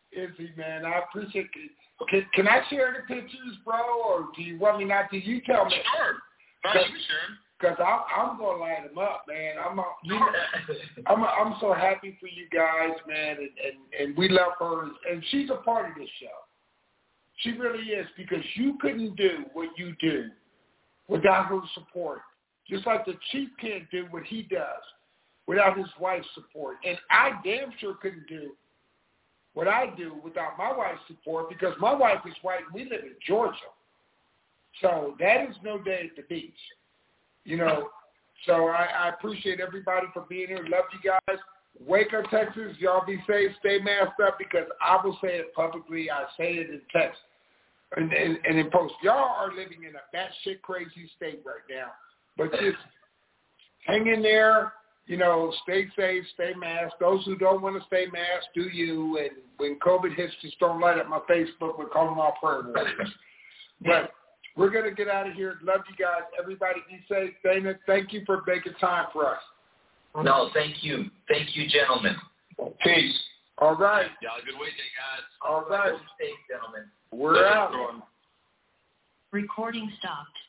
Speaker 2: Izzy, man, I appreciate it. Can I share the pictures, bro, or do you want me not to? You tell me.
Speaker 5: Sure. No, you can share.
Speaker 2: Because I'm going to light them up, man. I'm so happy for you guys, man, and we love her. And she's a part of this show. She really is, because you couldn't do what you do without her support. Just like the Chief can't do what he does without his wife's support. And I damn sure couldn't do what I do without my wife's support, because my wife is white and we live in Georgia. So that is no day at the beach. You know, so I appreciate everybody for being here. Love you guys. Waco, Texas, y'all be safe. Stay masked up, because I will say it publicly. I say it in text and in post. Y'all are living in a batshit crazy state right now. But just hang in there. You know, stay safe, stay masked. Those who don't want to stay masked, do you. And when COVID hits, just don't light up my Facebook. We're calling all prayer warriors. But we're going to get out of here. Love you guys. Everybody be safe. Dana, thank you for making time for us.
Speaker 6: No, thank you. Thank you, gentlemen.
Speaker 2: Peace. All right.
Speaker 4: Y'all have a good weekend, guys.
Speaker 2: All right.
Speaker 6: Stay safe, gentlemen.
Speaker 2: We're out.
Speaker 1: Recording stopped.